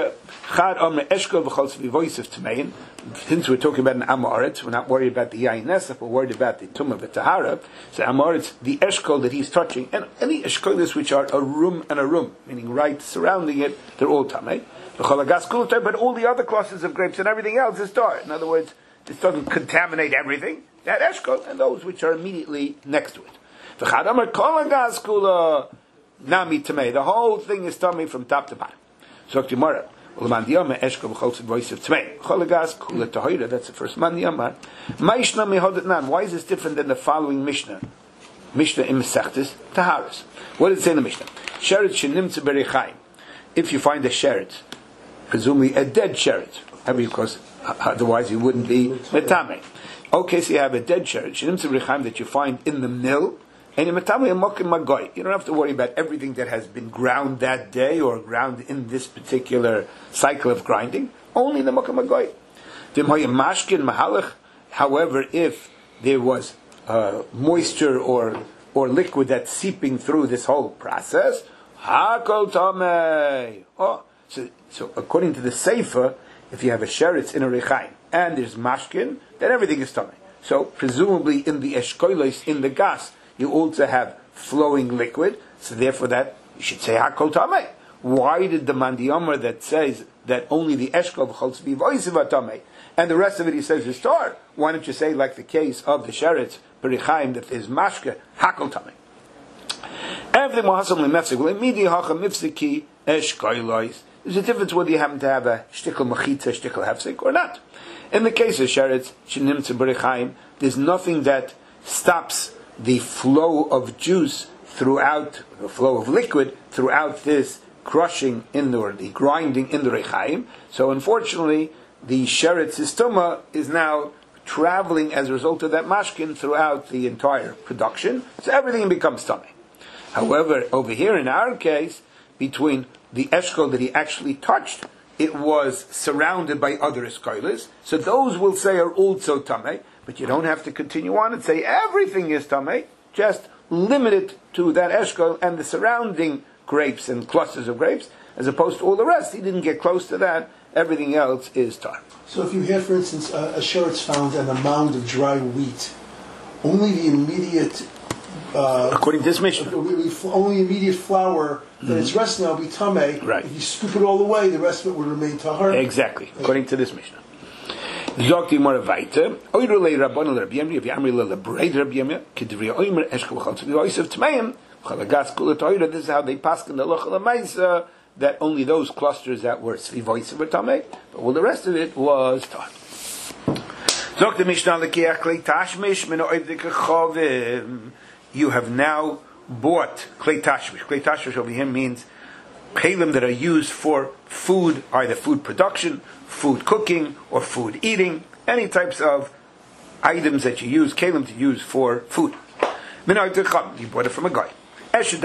about an Amoritz, we're not worried about the Yain Nesef, we're worried about the Tumah V'Tahara. So Amoritz, the Eshkol that he's touching, and any Eshkolis which are a room and a room, meaning right surrounding it, they're all Tameh. But all the other clusters of grapes and everything else is tar. In other words, this doesn't contaminate everything. That Eshkol and those which are immediately next to it. Nami Tamei. The whole thing is tummy from top to bottom. So tomorrow, that's the first mandiyama. Why is this different than the following Mishnah? Mishnah in Masechtas Taharis. What did it say in the Mishnah? Sheretz shenimtze berichaim. If you find a sheretz, presumably a dead sheretz, because otherwise you wouldn't be metame. Okay, so you have a dead sheretz shenimtze berichaim that you find in the mill. And you don't have to worry about everything that has been ground that day or ground in this particular cycle of grinding. Only the Mokim Magoy. However, if there was uh, moisture or or liquid that's seeping through this whole process, Hakol Tamei. Oh, so so according to the Sefer, if you have a sheretz in a rechaim and there's mashkin, then everything is tamei. So presumably in the eshkolos, in the gas, you also have flowing liquid, so therefore that you should say hakol tamei. Why did the mandiyamar that says that only the eshkol v'chol tzvi v'oisiv tamei and the rest of it he says is tar? Why don't you say like the case of the sheretz berichaim that is mashke hakol tamei? Everything mohasam lemefsik. Well, immediately hacham mifsiki eshkolos. There's a difference whether you happen to have a shtickle machitza, shtickle hefsik or not. In the case of sheretz shenimtze berichaim, there's nothing that stops the flow of juice throughout, the flow of liquid throughout this crushing in the, or the grinding in the rechaim. So unfortunately, the sheretz istuma is now traveling as a result of that mashkin throughout the entire production. So everything becomes tummy. However, over here in our case, between the eshkol that he actually touched, it was surrounded by other eshkolis. So those will say are also tamei. But you don't have to continue on and say everything is tamei. Just limit it to that eshkol and the surrounding grapes and clusters of grapes, as opposed to all the rest. He didn't get close to that, everything else is tar. So if you have, for instance, a, a sheretz found on a mound of dry wheat, only the immediate, uh, according to this Mishnah, only immediate flour that mm-hmm. it's resting on will be tamei. Right. If you scoop it all away, the rest of it would remain tahar. Exactly, according to this Mishnah. Zokti more weiter. Oirule Rabbon Rabbi Yemri, Rabbi Yemri LeBreid Rabbi Yemri, Kedivri Oimer Eshkol Chaltz V'Oisav Tmeim, Chalagas Kula Toira. This is how they pass in the Loch Lamaisa, that only those clusters that were Svivoisav were Tamei, but all the rest of it was Tar. Zokti Mishnah Lekiach Klei Tashmish Meno Oivdik Chovim. You have now bought Klei Tashmish. Klei Tashmish over here means kelim that are used for food, either food production, food cooking, or food eating, any types of items that you use, kelim to use for food. You bought it from a guy. Those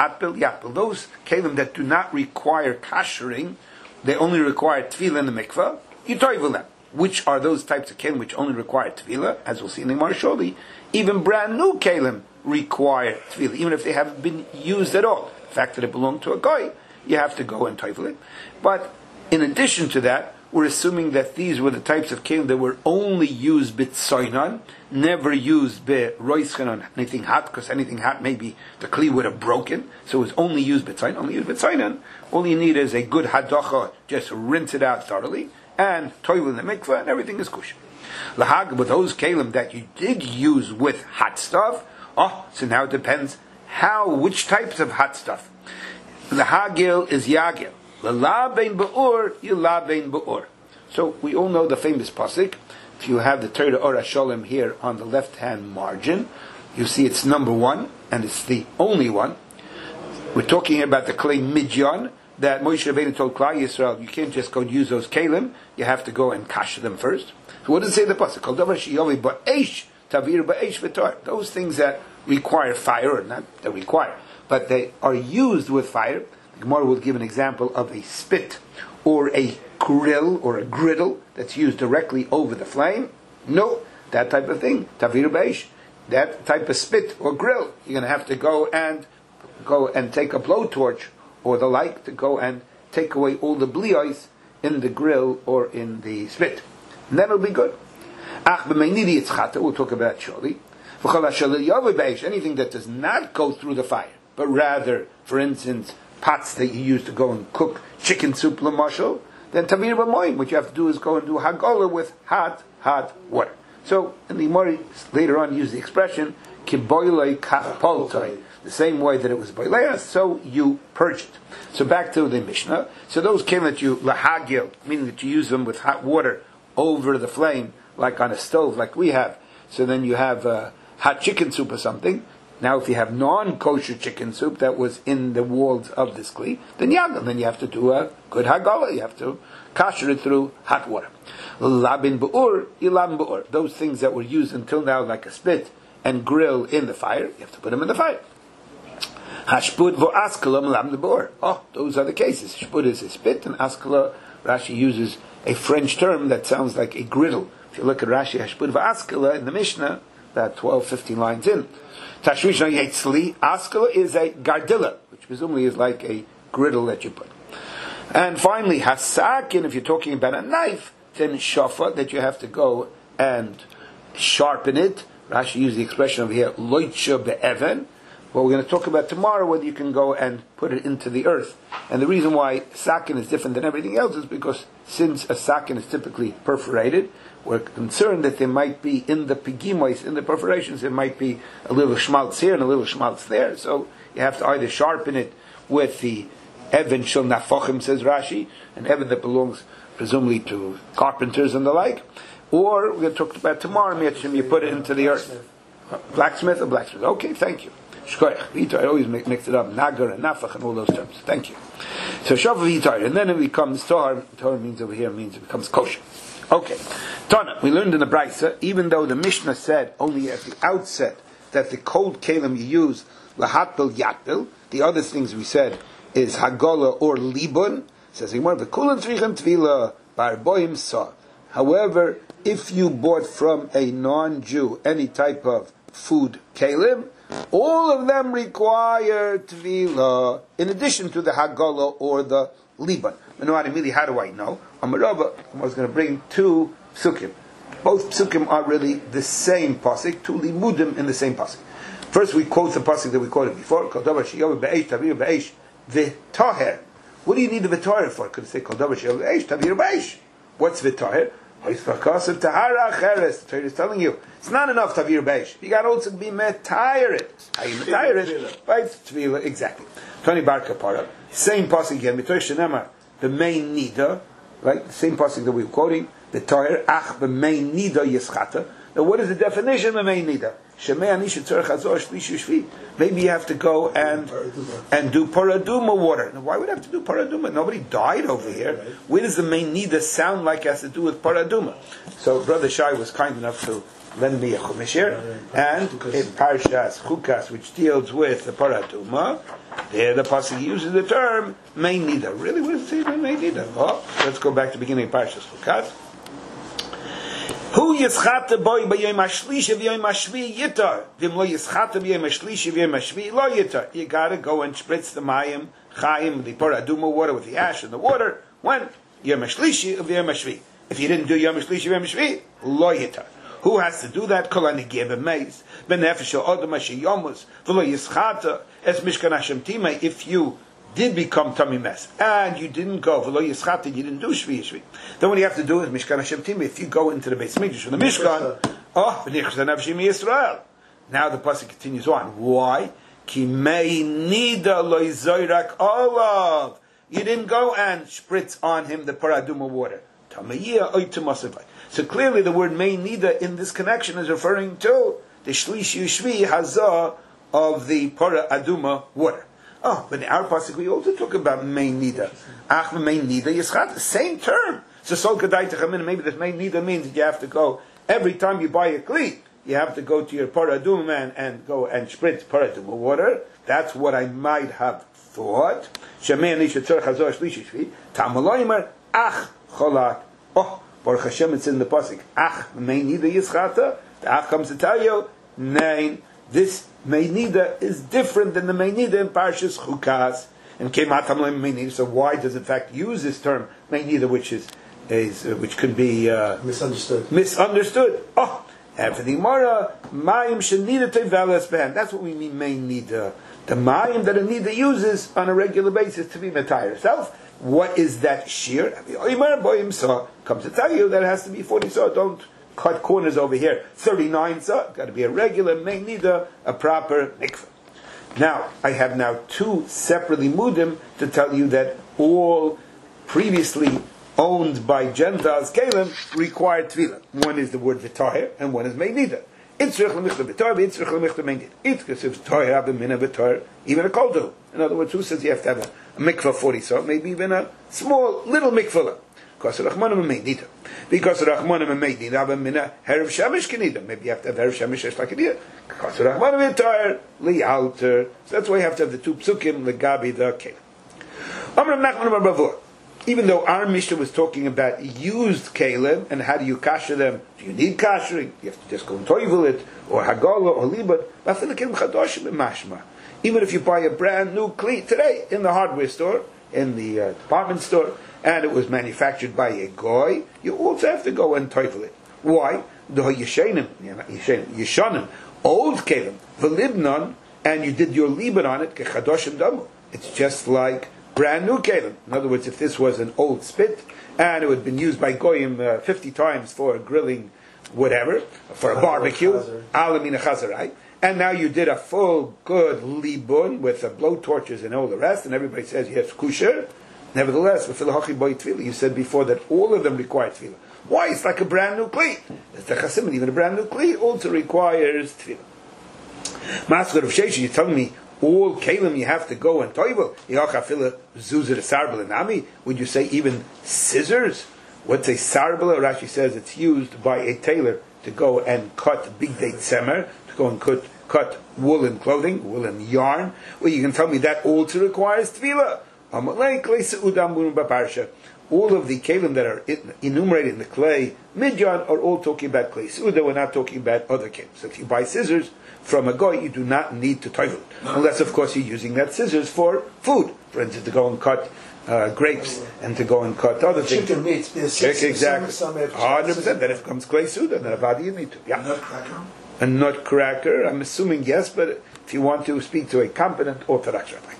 kelim that do not require kashering, they only require tefillah in the mikveh, you toivel them. Which are those types of kelim which only require tefillah? As we'll see in the Gemara shortly, even brand new kelim require tefillah, even if they haven't been used at all. The fact that it belonged to a guy, you have to go and toivel it. But in addition to that, we're assuming that these were the types of kelim that were only used b'tzoinan, never used b'roischanon, anything hot, because anything hot maybe the kli would have broken, so it was only used b'tzoinan, only used b'tzoinan. All you need is a good hadocha, just rinse it out thoroughly, and toivel in the mikveh, and everything is kosher. Lahag, with those kelim that you did use with hot stuff, oh, so now it depends how, which types of hot stuff. Lahagil is yagil. La bein be'or, yila bein be'or. So we all know the famous pasuk. If you have the Torah Or HaSholem here on the left-hand margin, you see it's number one, and it's the only one. We're talking about the klei midyan that Moshe Rabbeinu told Klal Yisrael, you can't just go and use those kelim, you have to go and kasher them first. So what does it say in the pasuk? Kol davar sheyovi ba'esh tavir ba'esh v'tor. Those things that require fire, or not that require, but they are used with fire. The Gemara will give an example of a spit or a grill or a griddle that's used directly over the flame. No, that type of thing, tavir b'esh, that type of spit or grill, you're going to have to go and go and take a blowtorch or the like to go and take away all the bliyos in the grill or in the spit. And then it'll be good. Ach b'meinidi it's chata, we'll talk about shortly. Anything that does not go through the fire, but rather, for instance, pots that you use to go and cook chicken soup l'mashal, then tavir b'moim, what you have to do is go and do hagolah with hot, hot water. So, in the Gemara later on use the expression, kiboilei kapoltoi, the same way that it was boileas, so you purge it. So back to the Mishnah. So those came that you lahagil, meaning that you use them with hot water over the flame, like on a stove, like we have. So then you have uh, hot chicken soup or something. Now, if you have non-kosher chicken soup that was in the walls of this kli, then yagel, then you have to do a good hagala. You have to kasher it through hot water. Labin be'ur, ilam be'ur. Those things that were used until now, like a spit and grill in the fire, you have to put them in the fire. Hashput v'askala lam be'ur. Oh, those are the cases. Hashput is a spit, and askala, Rashi uses a French term that sounds like a griddle. If you look at Rashi, hashput v'askala in the Mishnah, about twelve, fifteen lines in. Tashmish Yetzli, Askala is a gardilla, which presumably is like a griddle that you put. And finally, Hasakin, if you're talking about a knife, then Shafa, that you have to go and sharpen it. Rashi used the expression over here, Loitcha be'even. What we're going to talk about tomorrow, whether you can go and put it into the earth. And the reason why sakin is different than everything else is because since a sakin is typically perforated, we're concerned that there might be in the pigimois, in the perforations, there might be a little schmaltz here and a little schmaltz there. So you have to either sharpen it with the Evan shel nafochim, says Rashi, an Evan that belongs presumably to carpenters and the like, or we're going to talk about tomorrow, you put it into the earth. Blacksmith or blacksmith. Okay, thank you. I always mix it up, nagar and nafach and all those terms. Thank you. So shav v'yitar, and then it becomes tahar. Tahar means over here means it becomes kosher. Okay, Tana. We learned in the Brisa, even though the Mishnah said only at the outset that the cold kelim you use lahatbil yatbil. The other things we said is hagola or libun. Says he the kulan tzrichem tvila barboim sa. However, if you bought from a non-Jew any type of food kelim, all of them require tvila, in addition to the hagola or the liban. Really, how do I know? Amarava, I was going to bring two psukim. Both psukim are really the same pasuk, two limudim in the same pasuk. First, we quote the pasuk that we quoted before. Kol davar sheyover be'esh tavir be'esh v'taher. What do you need the v'taher for? Could it say kol davar sheyover be'esh tavir be'esh? What's v'taher? The Torah is telling you it's not enough tavir be'esh. You got also to be metayer it. How you metayer it? By tefillah, exactly. Tony Bar Kapara, same pasuk again. B'toy shenemar the main nida, right? The same pasuk that we were quoting. The Torah ach the main nida yischata. Now, what is the definition of the main nida? Maybe you have to go and and do paraduma water. Now, why would I have to do paraduma? Nobody died over here. Where does the main nida sound like it has to do with paraduma? So Brother Shai was kind enough to lend me a chumash here, and in Parshas Chukas, which deals with the paraduma, there the pasuk uses the term main nida. Really, what does it say main nida? Oh, let's go back to the beginning of Parshas Chukas. Who yischata boy b'yom hashlishi v'yom hashvi yitar? V'im lo yischata b'yom hashlishi v'yom hashvi lo yitar. You gotta go and spritz the mayim, chayim, the paraduma water with the ash and the water. When? Yom hashlishi v'yom hashvi. If you didn't do yom hashlishi v'yom hashvi, lo yitar. Who has to do that? Kol hanigeh b'meis, b'nefesh ha'odam asher yomus, v'lo yischata es mishkan Hashem timei. If you did become tummy mess, and you didn't go, v'lo yischata, you didn't do shvi shvi. Then what you have to do is Mishkan Hashem Timei. If you go into the Beis Mikdash from the Mishkan, oh, v'nichas nafshi Yisrael. Now the pasuk continues on. Why? Ki mei nida lo yizoyrak olav. You didn't go and spritz on him the paraduma water. Tamayia oitumosavai. So clearly the word mei nida in this connection is referring to the shlish yushvi hazah of the paraduma water. Oh, but in our pasuk we also talk about main nida. Ach main nida yischat, the same term. So sol kadai techamin. Maybe this main nida means that you have to go every time you buy a kli. You have to go to your paraduma man and go and spritz paraduma water. That's what I might have thought. Shemei anisha tzor chazor shlishi shvi. Tamaloimer ach cholat. Oh, Baruch Hashem, it's in the pasuk. Ach main nida yischata. The ach comes to tell you, nein, this Meinida is different than the Meinida in Parshas Chukas and Kematam Meinida. So why does it in fact use this term Meinida, which is is uh, which could be uh, misunderstood? Misunderstood. Oh, and for the Gemara, Mayim Shenida Tevelas Ben. That's what we mean Meinida. The Mayim that a Nida uses on a regular basis to be Matayr herself. What is that shear? Oimer Boyim Sa comes to tell you that it has to be forty saw. Don't cut corners over here. thirty-nine saw. Got to be a regular main nida, a proper mikveh. Now, I have now two separately mudim to tell you that all previously owned by Gentiles, Kalim, required tefillah. One is the word v'tahir, and one is main nida. Itzrich l'michta v'tahir, v'itzrich l'michta main nida. Itzrich v'tahir, have a mina v'tahir, even a koldu. In other words, who says you have to have a, a mikveh forty saw, maybe even a small, little mikveh. Because Rachmanim and Meidita. Because Rachmanim and Meidita have a mina Herav Shemesh Kenida. Maybe you have to have Herav Shemesh Esh Lakediyah. Because Rachmanim and Tayr, Li Alter. So that's why you have to have the two psukim, the Gabi, the Kelim. Amram Nachman Bavur. Even though our Mishnah was talking about used Kelim and how do you kasher them, do you need kashering? You have to just go and toivel it, or Hagala, or Libat. Even if you buy a brand new Kli today in the hardware store, in the uh, department store, and it was manufactured by a goy, you also have to go and toivel it. Why? The yeshanim, yeshanim, old kelim, v'libnon, and you did your liban on it, kechadoshim damu. It's just like brand new kelim. In other words, if this was an old spit, and it had been used by goyim uh, fifty times for grilling, whatever, for a barbecue, alamina chazarai, and now you did a full good libun with the blow torches and all the rest, and everybody says yes, kusher. Nevertheless, you said before that all of them require tefillah. Why? It's like a brand new kli. It's the chasim, even a brand new kli also requires tefillah. Master of Sheish, you're telling me all kelim you have to go and toivel. Would you say even scissors? What's a sarbala? Rashi says it's used by a tailor to go and cut big date semer, to go and cut, cut woolen clothing, woolen yarn. Well, you can tell me that also requires tefillah. All of the kelim that are enumerated in the clay midyan are all talking about clay suda. We're not talking about other kelim. So if you buy scissors from a goy, you do not need to toivel, unless of course you're using that scissors for food. For instance, to go and cut uh, grapes and to go and cut other things. Chicken meat. Chicken, exactly. Some, some one hundred percent. Then if it comes clay suda, then avadi you need to. Yeah. Nutcracker? A nutcracker, I'm assuming yes, but if you want to speak to a competent Orthodox rabbi.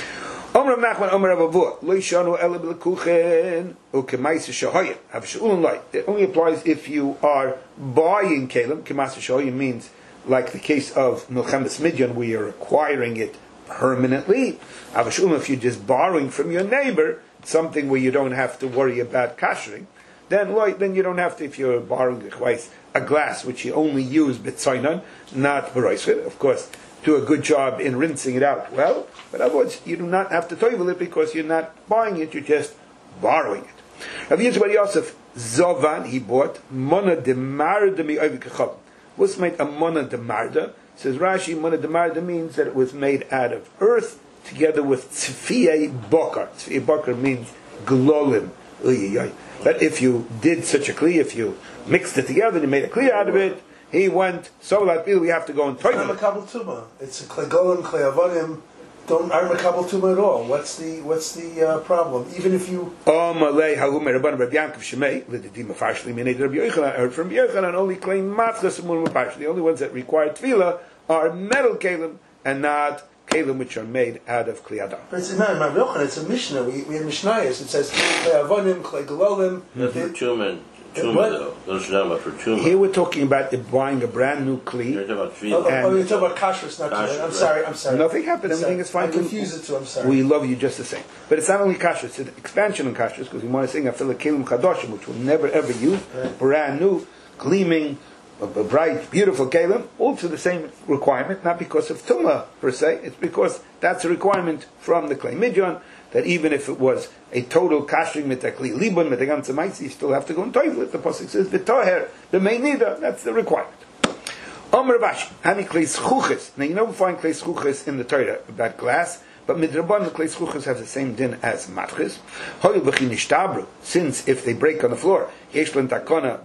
Omer Nachman, Omer Avavua, Lo Yishanu Ela B'Lekuchen Ukemaisa Shahoyin. Avshu'ulun Lai. It only applies if you are buying kelim. Kemaisa Shahoyin means like the case of Milchemes Midyan, where you're acquiring it permanently. Avshu'ulun, if you're just borrowing from your neighbor, something where you don't have to worry about kashering, then like, then you don't have to, if you're borrowing a glass which you only use b'tzainan, not b'roisvet, of course, do a good job in rinsing it out well, but otherwise you do not have to toivel it because you're not buying it, you're just borrowing it. Rav Yitzchak Yosef Zovan, he bought Mona de Marda mi Oivik Kechavim. What's made a Mona de Marda? Says Rashi, Mona de Marda means that it was made out of earth together with Tzfiyei Bokar. Tzfiyei Bokar means glolim. That if you did such a kli, if you mixed it together and you made a kli out of it, he went, so like we have to go and toilet. It's not a tuma. It's a klegolim, kleavonim. Don't aren't a kabel tuma at all. What's the what's the uh, problem? Even if you. Oh, Malay, how Rabban Rabbi Yankov Shemei, Lididim Farshli, Minei Rabbi Yochanan. I heard from Yochanan only claim matchas and mun partially. The only ones that require tefillah are metal kelim and not kelim which are made out of kli adam. But it's not Rabbi Yochanan. It's a mishnah. We we have mishnayos. It says kleavonim, klegololim. Not for Tumen. Tuma though. Those are about for Tuma. Here we're talking about buying a brand new kli. You're talking about Oh, tefillah. oh, you're talking about kashrus, not Kashrus, tuma. I'm right. sorry. I'm sorry. Nothing happened. I'm Everything sorry. is fine. I confuse it too. I'm sorry. We love you just the same. But it's not only kashrus, it's an expansion on kashrus, because we want to sing a fila kelim chadoshim, which we'll never ever use, Right. brand new, gleaming, a, a bright, beautiful kelim, all to the same requirement, not because of tumah per se, it's because that's a requirement from the klei midyan, that even if it was a total kashring mit kli libun mit ganze meitzi, you still have to go and toilet. The pasuk says v'toher the main nida. That's the requirement. Omer Rashi, hani kleis chuches. Now you know we find kleis chuches in the Torah about glass, but midraban the kleis chuches have the same din as matches. Hoyu b'chin ishtabru. Since if they break on the floor, yeshlam takona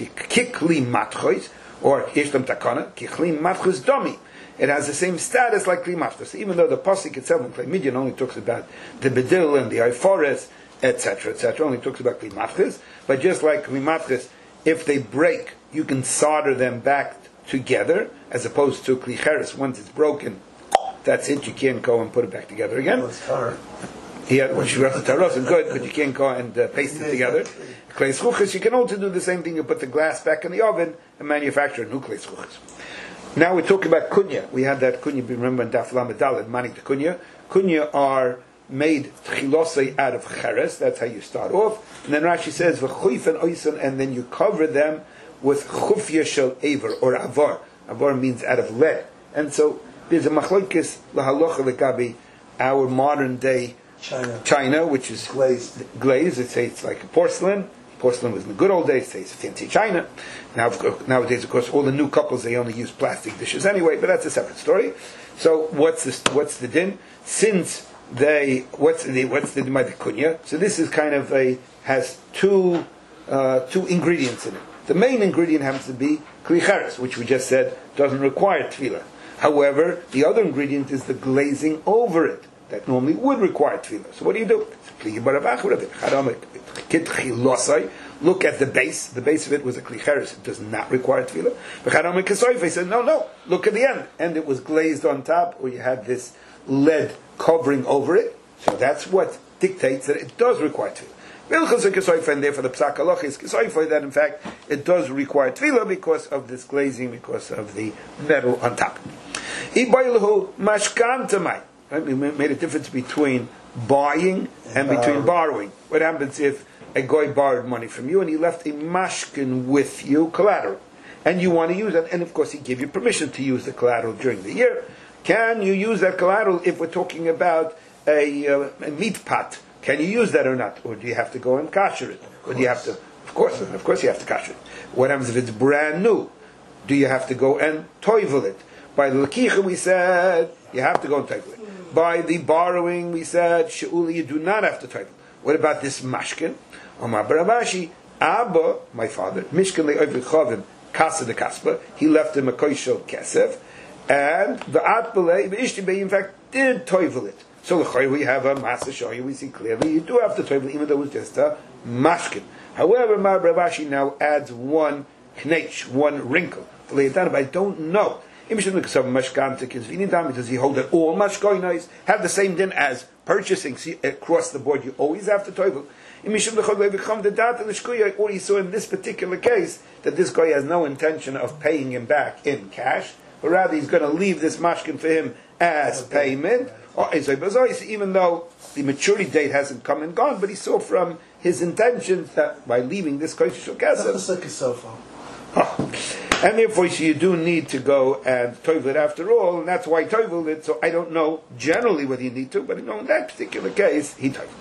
kikli matchos, or yeshlam takona kikli matchos domi. It has the same status like Kli Matchos. Even though the Pasuk itself in Klei Midyan only talks about the Bedil and the Iphores, et cetera, et cetera, only talks about Kli Matchos. But just like Kli Matchos, if they break, you can solder them back together, as opposed to Kli Cheres. Once it's broken, that's it. You can't go and put it back together again. Well, it's hard. Yeah, when you wrap the taros is good, but you can't go and uh, paste it together. Klei Schuches, you can also do the same thing. You put the glass back in the oven and manufacture new Klei Schuches. Now we're talking about kunya. We had that kunya, remember in Daf Lamed Daled, Manik the kunya. Kunya are made tchilosei out of cheres. That's how you start off. And then Rashi says v'chuyfen oisen, and then you cover them with chufya shel aver or avar. Avar means out of lead. And so there's a machlokes lahalocha legabi our modern day China, China, which is glazed. Glazed. They say it's like porcelain. Porcelain was in the good old days. They say it's fancy China. Now, of course, nowadays, of course, all the new couples they only use plastic dishes anyway. But that's a separate story. So, what's the what's the din? Since they what's the what's the din by the kunya? So this is kind of a has two uh, two ingredients in it. The main ingredient happens to be kli cheres, which we just said doesn't require tefillah. However, the other ingredient is the glazing over it that normally would require tefillah. So what do you do? Look at the base. The base of it was a kli cheres. It does not require tefillah. He said, no, no. Look at the end. And it was glazed on top, or you had this lead covering over it. So that's what dictates that it does require tefillah. And therefore the psak halacha is kisoifai, that in fact it does require tefillah because of this glazing, because of the metal on top. Right? We made a difference between buying and between borrowing. What happens if a guy borrowed money from you and he left a mashkin with you, collateral, and you want to use it, and of course he gave you permission to use the collateral during the year. Can you use that collateral if we're talking about a, uh, a meat pot? Can you use that or not? Or do you have to go and kasher it? Or do you have to, of course, of course you have to kasher it. What happens if it's brand new? Do you have to go and toivel it? By the lakicha we said, you have to go and toivel it. By the borrowing we said, she'uli, you do not have to toivel. What about this mashkin? Omar Barabashi, Abba, my father, Mishkan le'oivik chavim, kasa de kaspa, he left him a koishel kesef, and the atbele, the ishtibei, in fact, did toivel it. So we have a Masa Shoyu, we see clearly you do have to toivel even though it's just a mashkin. However, Mar Rav Ashi now adds one knech, one wrinkle. But I don't know. Does he hold that all mashkoinos have the same din as purchasing? See, across the board, you always have to toivel. Or he saw in this particular case that this guy has no intention of paying him back in cash, but rather he's going to leave this mashkin for him as payment. Or even though the maturity date hasn't come and gone, but he saw from his intentions that by leaving this kodesh shokasem. Oh. And therefore, so you do need to go and toivel it after all, and that's why he toiveled it. So I don't know generally whether you need to, but you know, in that particular case, he toiveled.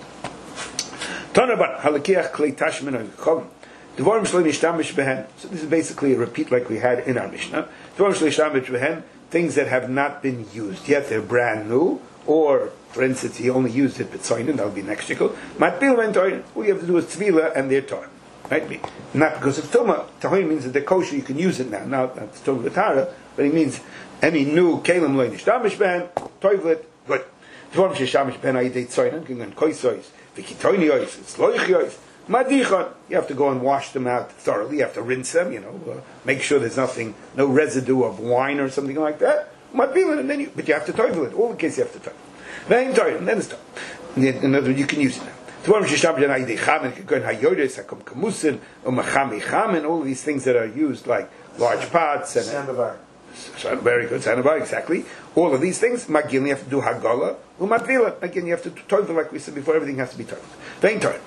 So this is basically a repeat like we had in our Mishnah. Things that have not been used yet, they're brand new, or for instance, he only used it b'tzoinin, that'll be next shekel. All you have to do is tvila and they're torn. Right? Not because of Tumah. Tahoin means that they're kosher, you can use it now. Now, that's Tumah V'tara, but it means any new Kalim Loy Nishtamish Ben, Toivlet, good. Dvorm Sheshamish Ben Ayidei Tzoinen, Gingan Koisois, Vikitoiniois, Sloichiois, Madichon. You have to go and wash them out thoroughly, you have to rinse them, you know, uh, make sure there's nothing, no residue of wine or something like that. Madbilin, and then you, but you have to Toivlet it. All the cases you have to Toivlet. Then Toivlet, and then it's Toivlet. In other words, you can use it now. All of these things that are used, like large pots and Sandovar. Very good, Sandovar, exactly. All of these things, Magil, you have to do Hagala, Umatvila. Again, you have to toivel, like we said before, everything has to be toiveled. Vein toivel.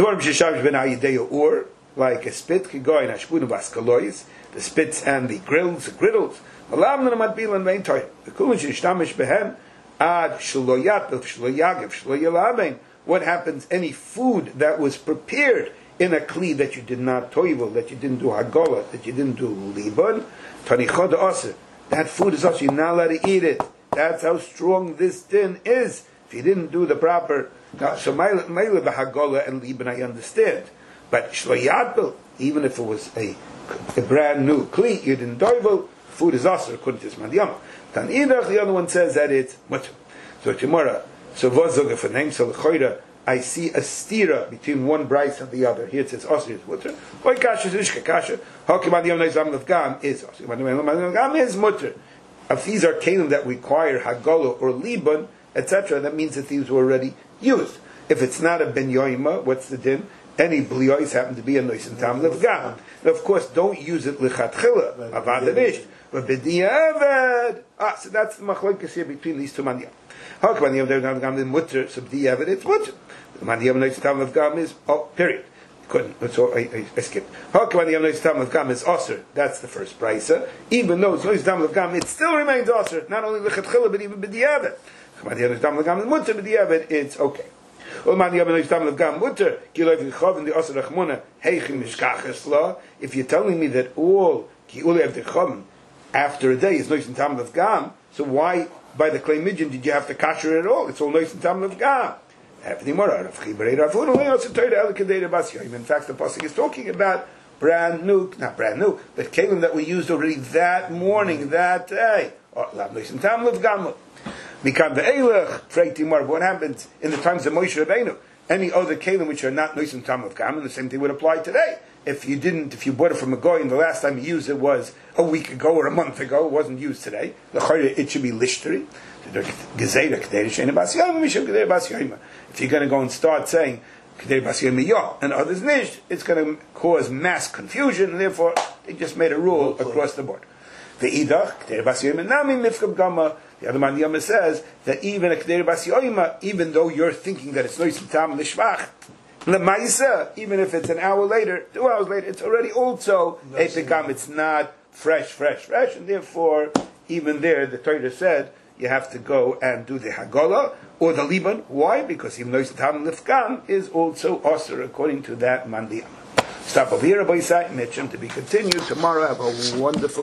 Or like a spit, the spits and the grills, the griddles. Alam Matbil and vein toivel. The Kulin Shishtamish Behen, Ad Shloyat, Shloyagav, Shloyalabein. What happens? Any food that was prepared in a kli that you did not toivel, that you didn't do hagola, that you didn't do liban, tanichod aser. That food is also, you're not allowed to eat it. That's how strong this din is. If you didn't do the proper, now, so maila b'hagola and liban, I understand. But shloyadbel, even if it was a, a brand new kli, you didn't toivel, food is aser according to this mandiyama. Tan idach, the other one says that it's mutter. So tomorrow. So v'zoga for name so l'choira, I see a stira between one brice and the other. Here it says osir is mutter. Oy kasha zishka kasha. Hakim adiyam neizam lefgam is osir. Lefgam is mutter. If these are kelim that require hagolo or liban, et cetera, that means that these were already used. If it's not a ben yoima, what's the din? Any bliois happen to be a noisim tam lefgam. Of course, don't use it lichatchila avadanish, but b'diavad. Ah, so that's the machlokes here between these two mandiyam. How come the Yom is mutter? So the evidence mutter. The man Yom Noitz Tam of Gam is oh period. Couldn't. So I, I, I skipped. How come the Yom Noitz Tam of Gam is osir? That's the first brisa. Even though it's Noitz Tam of Gam, it still remains osir. Not only lechatchila but even b'diavad. Come the Yom Noitz Tam of Gam is mutter b'diavad. It's okay. Well, man Yom Noitz Tam of Gam mutter. Kilov yichov in the osir rachmuna heichim mishkaches la. If you're telling me that all kiulev dechom after a day is Noitz Tam of Gam, so why? By the clay midjan, did you have to kasher it at all? It's all nice and tam of gam. In fact, the pasuk is talking about brand new, not brand new, but kelim that we used already that morning, that day. What happens in the times of Moshe Rabbeinu? Any other kelim which are not nice and tam of gam, and the same thing would apply today. If you didn't, if you bought it from a goy and the last time you used it was a week ago or a month ago, it wasn't used today, it should be lishteri. If you're going to go and start saying and others nish, it's going to cause mass confusion, and therefore they just made a rule across the board. The idach, the other man Yama says that even a k'der bas yoyma, even though you're thinking that it's noisy tam lishvach, Lemaisa, even if it's an hour later, two hours later, it's already also a pekam. It's not fresh, fresh, fresh, and therefore, even there, the Torah said you have to go and do the hagola or the liban. Why? Because even though tam lifkam is also osir according to that mandiyama. Stop over here, Rabbi Isai, mentioned to be continued tomorrow. Have a wonderful.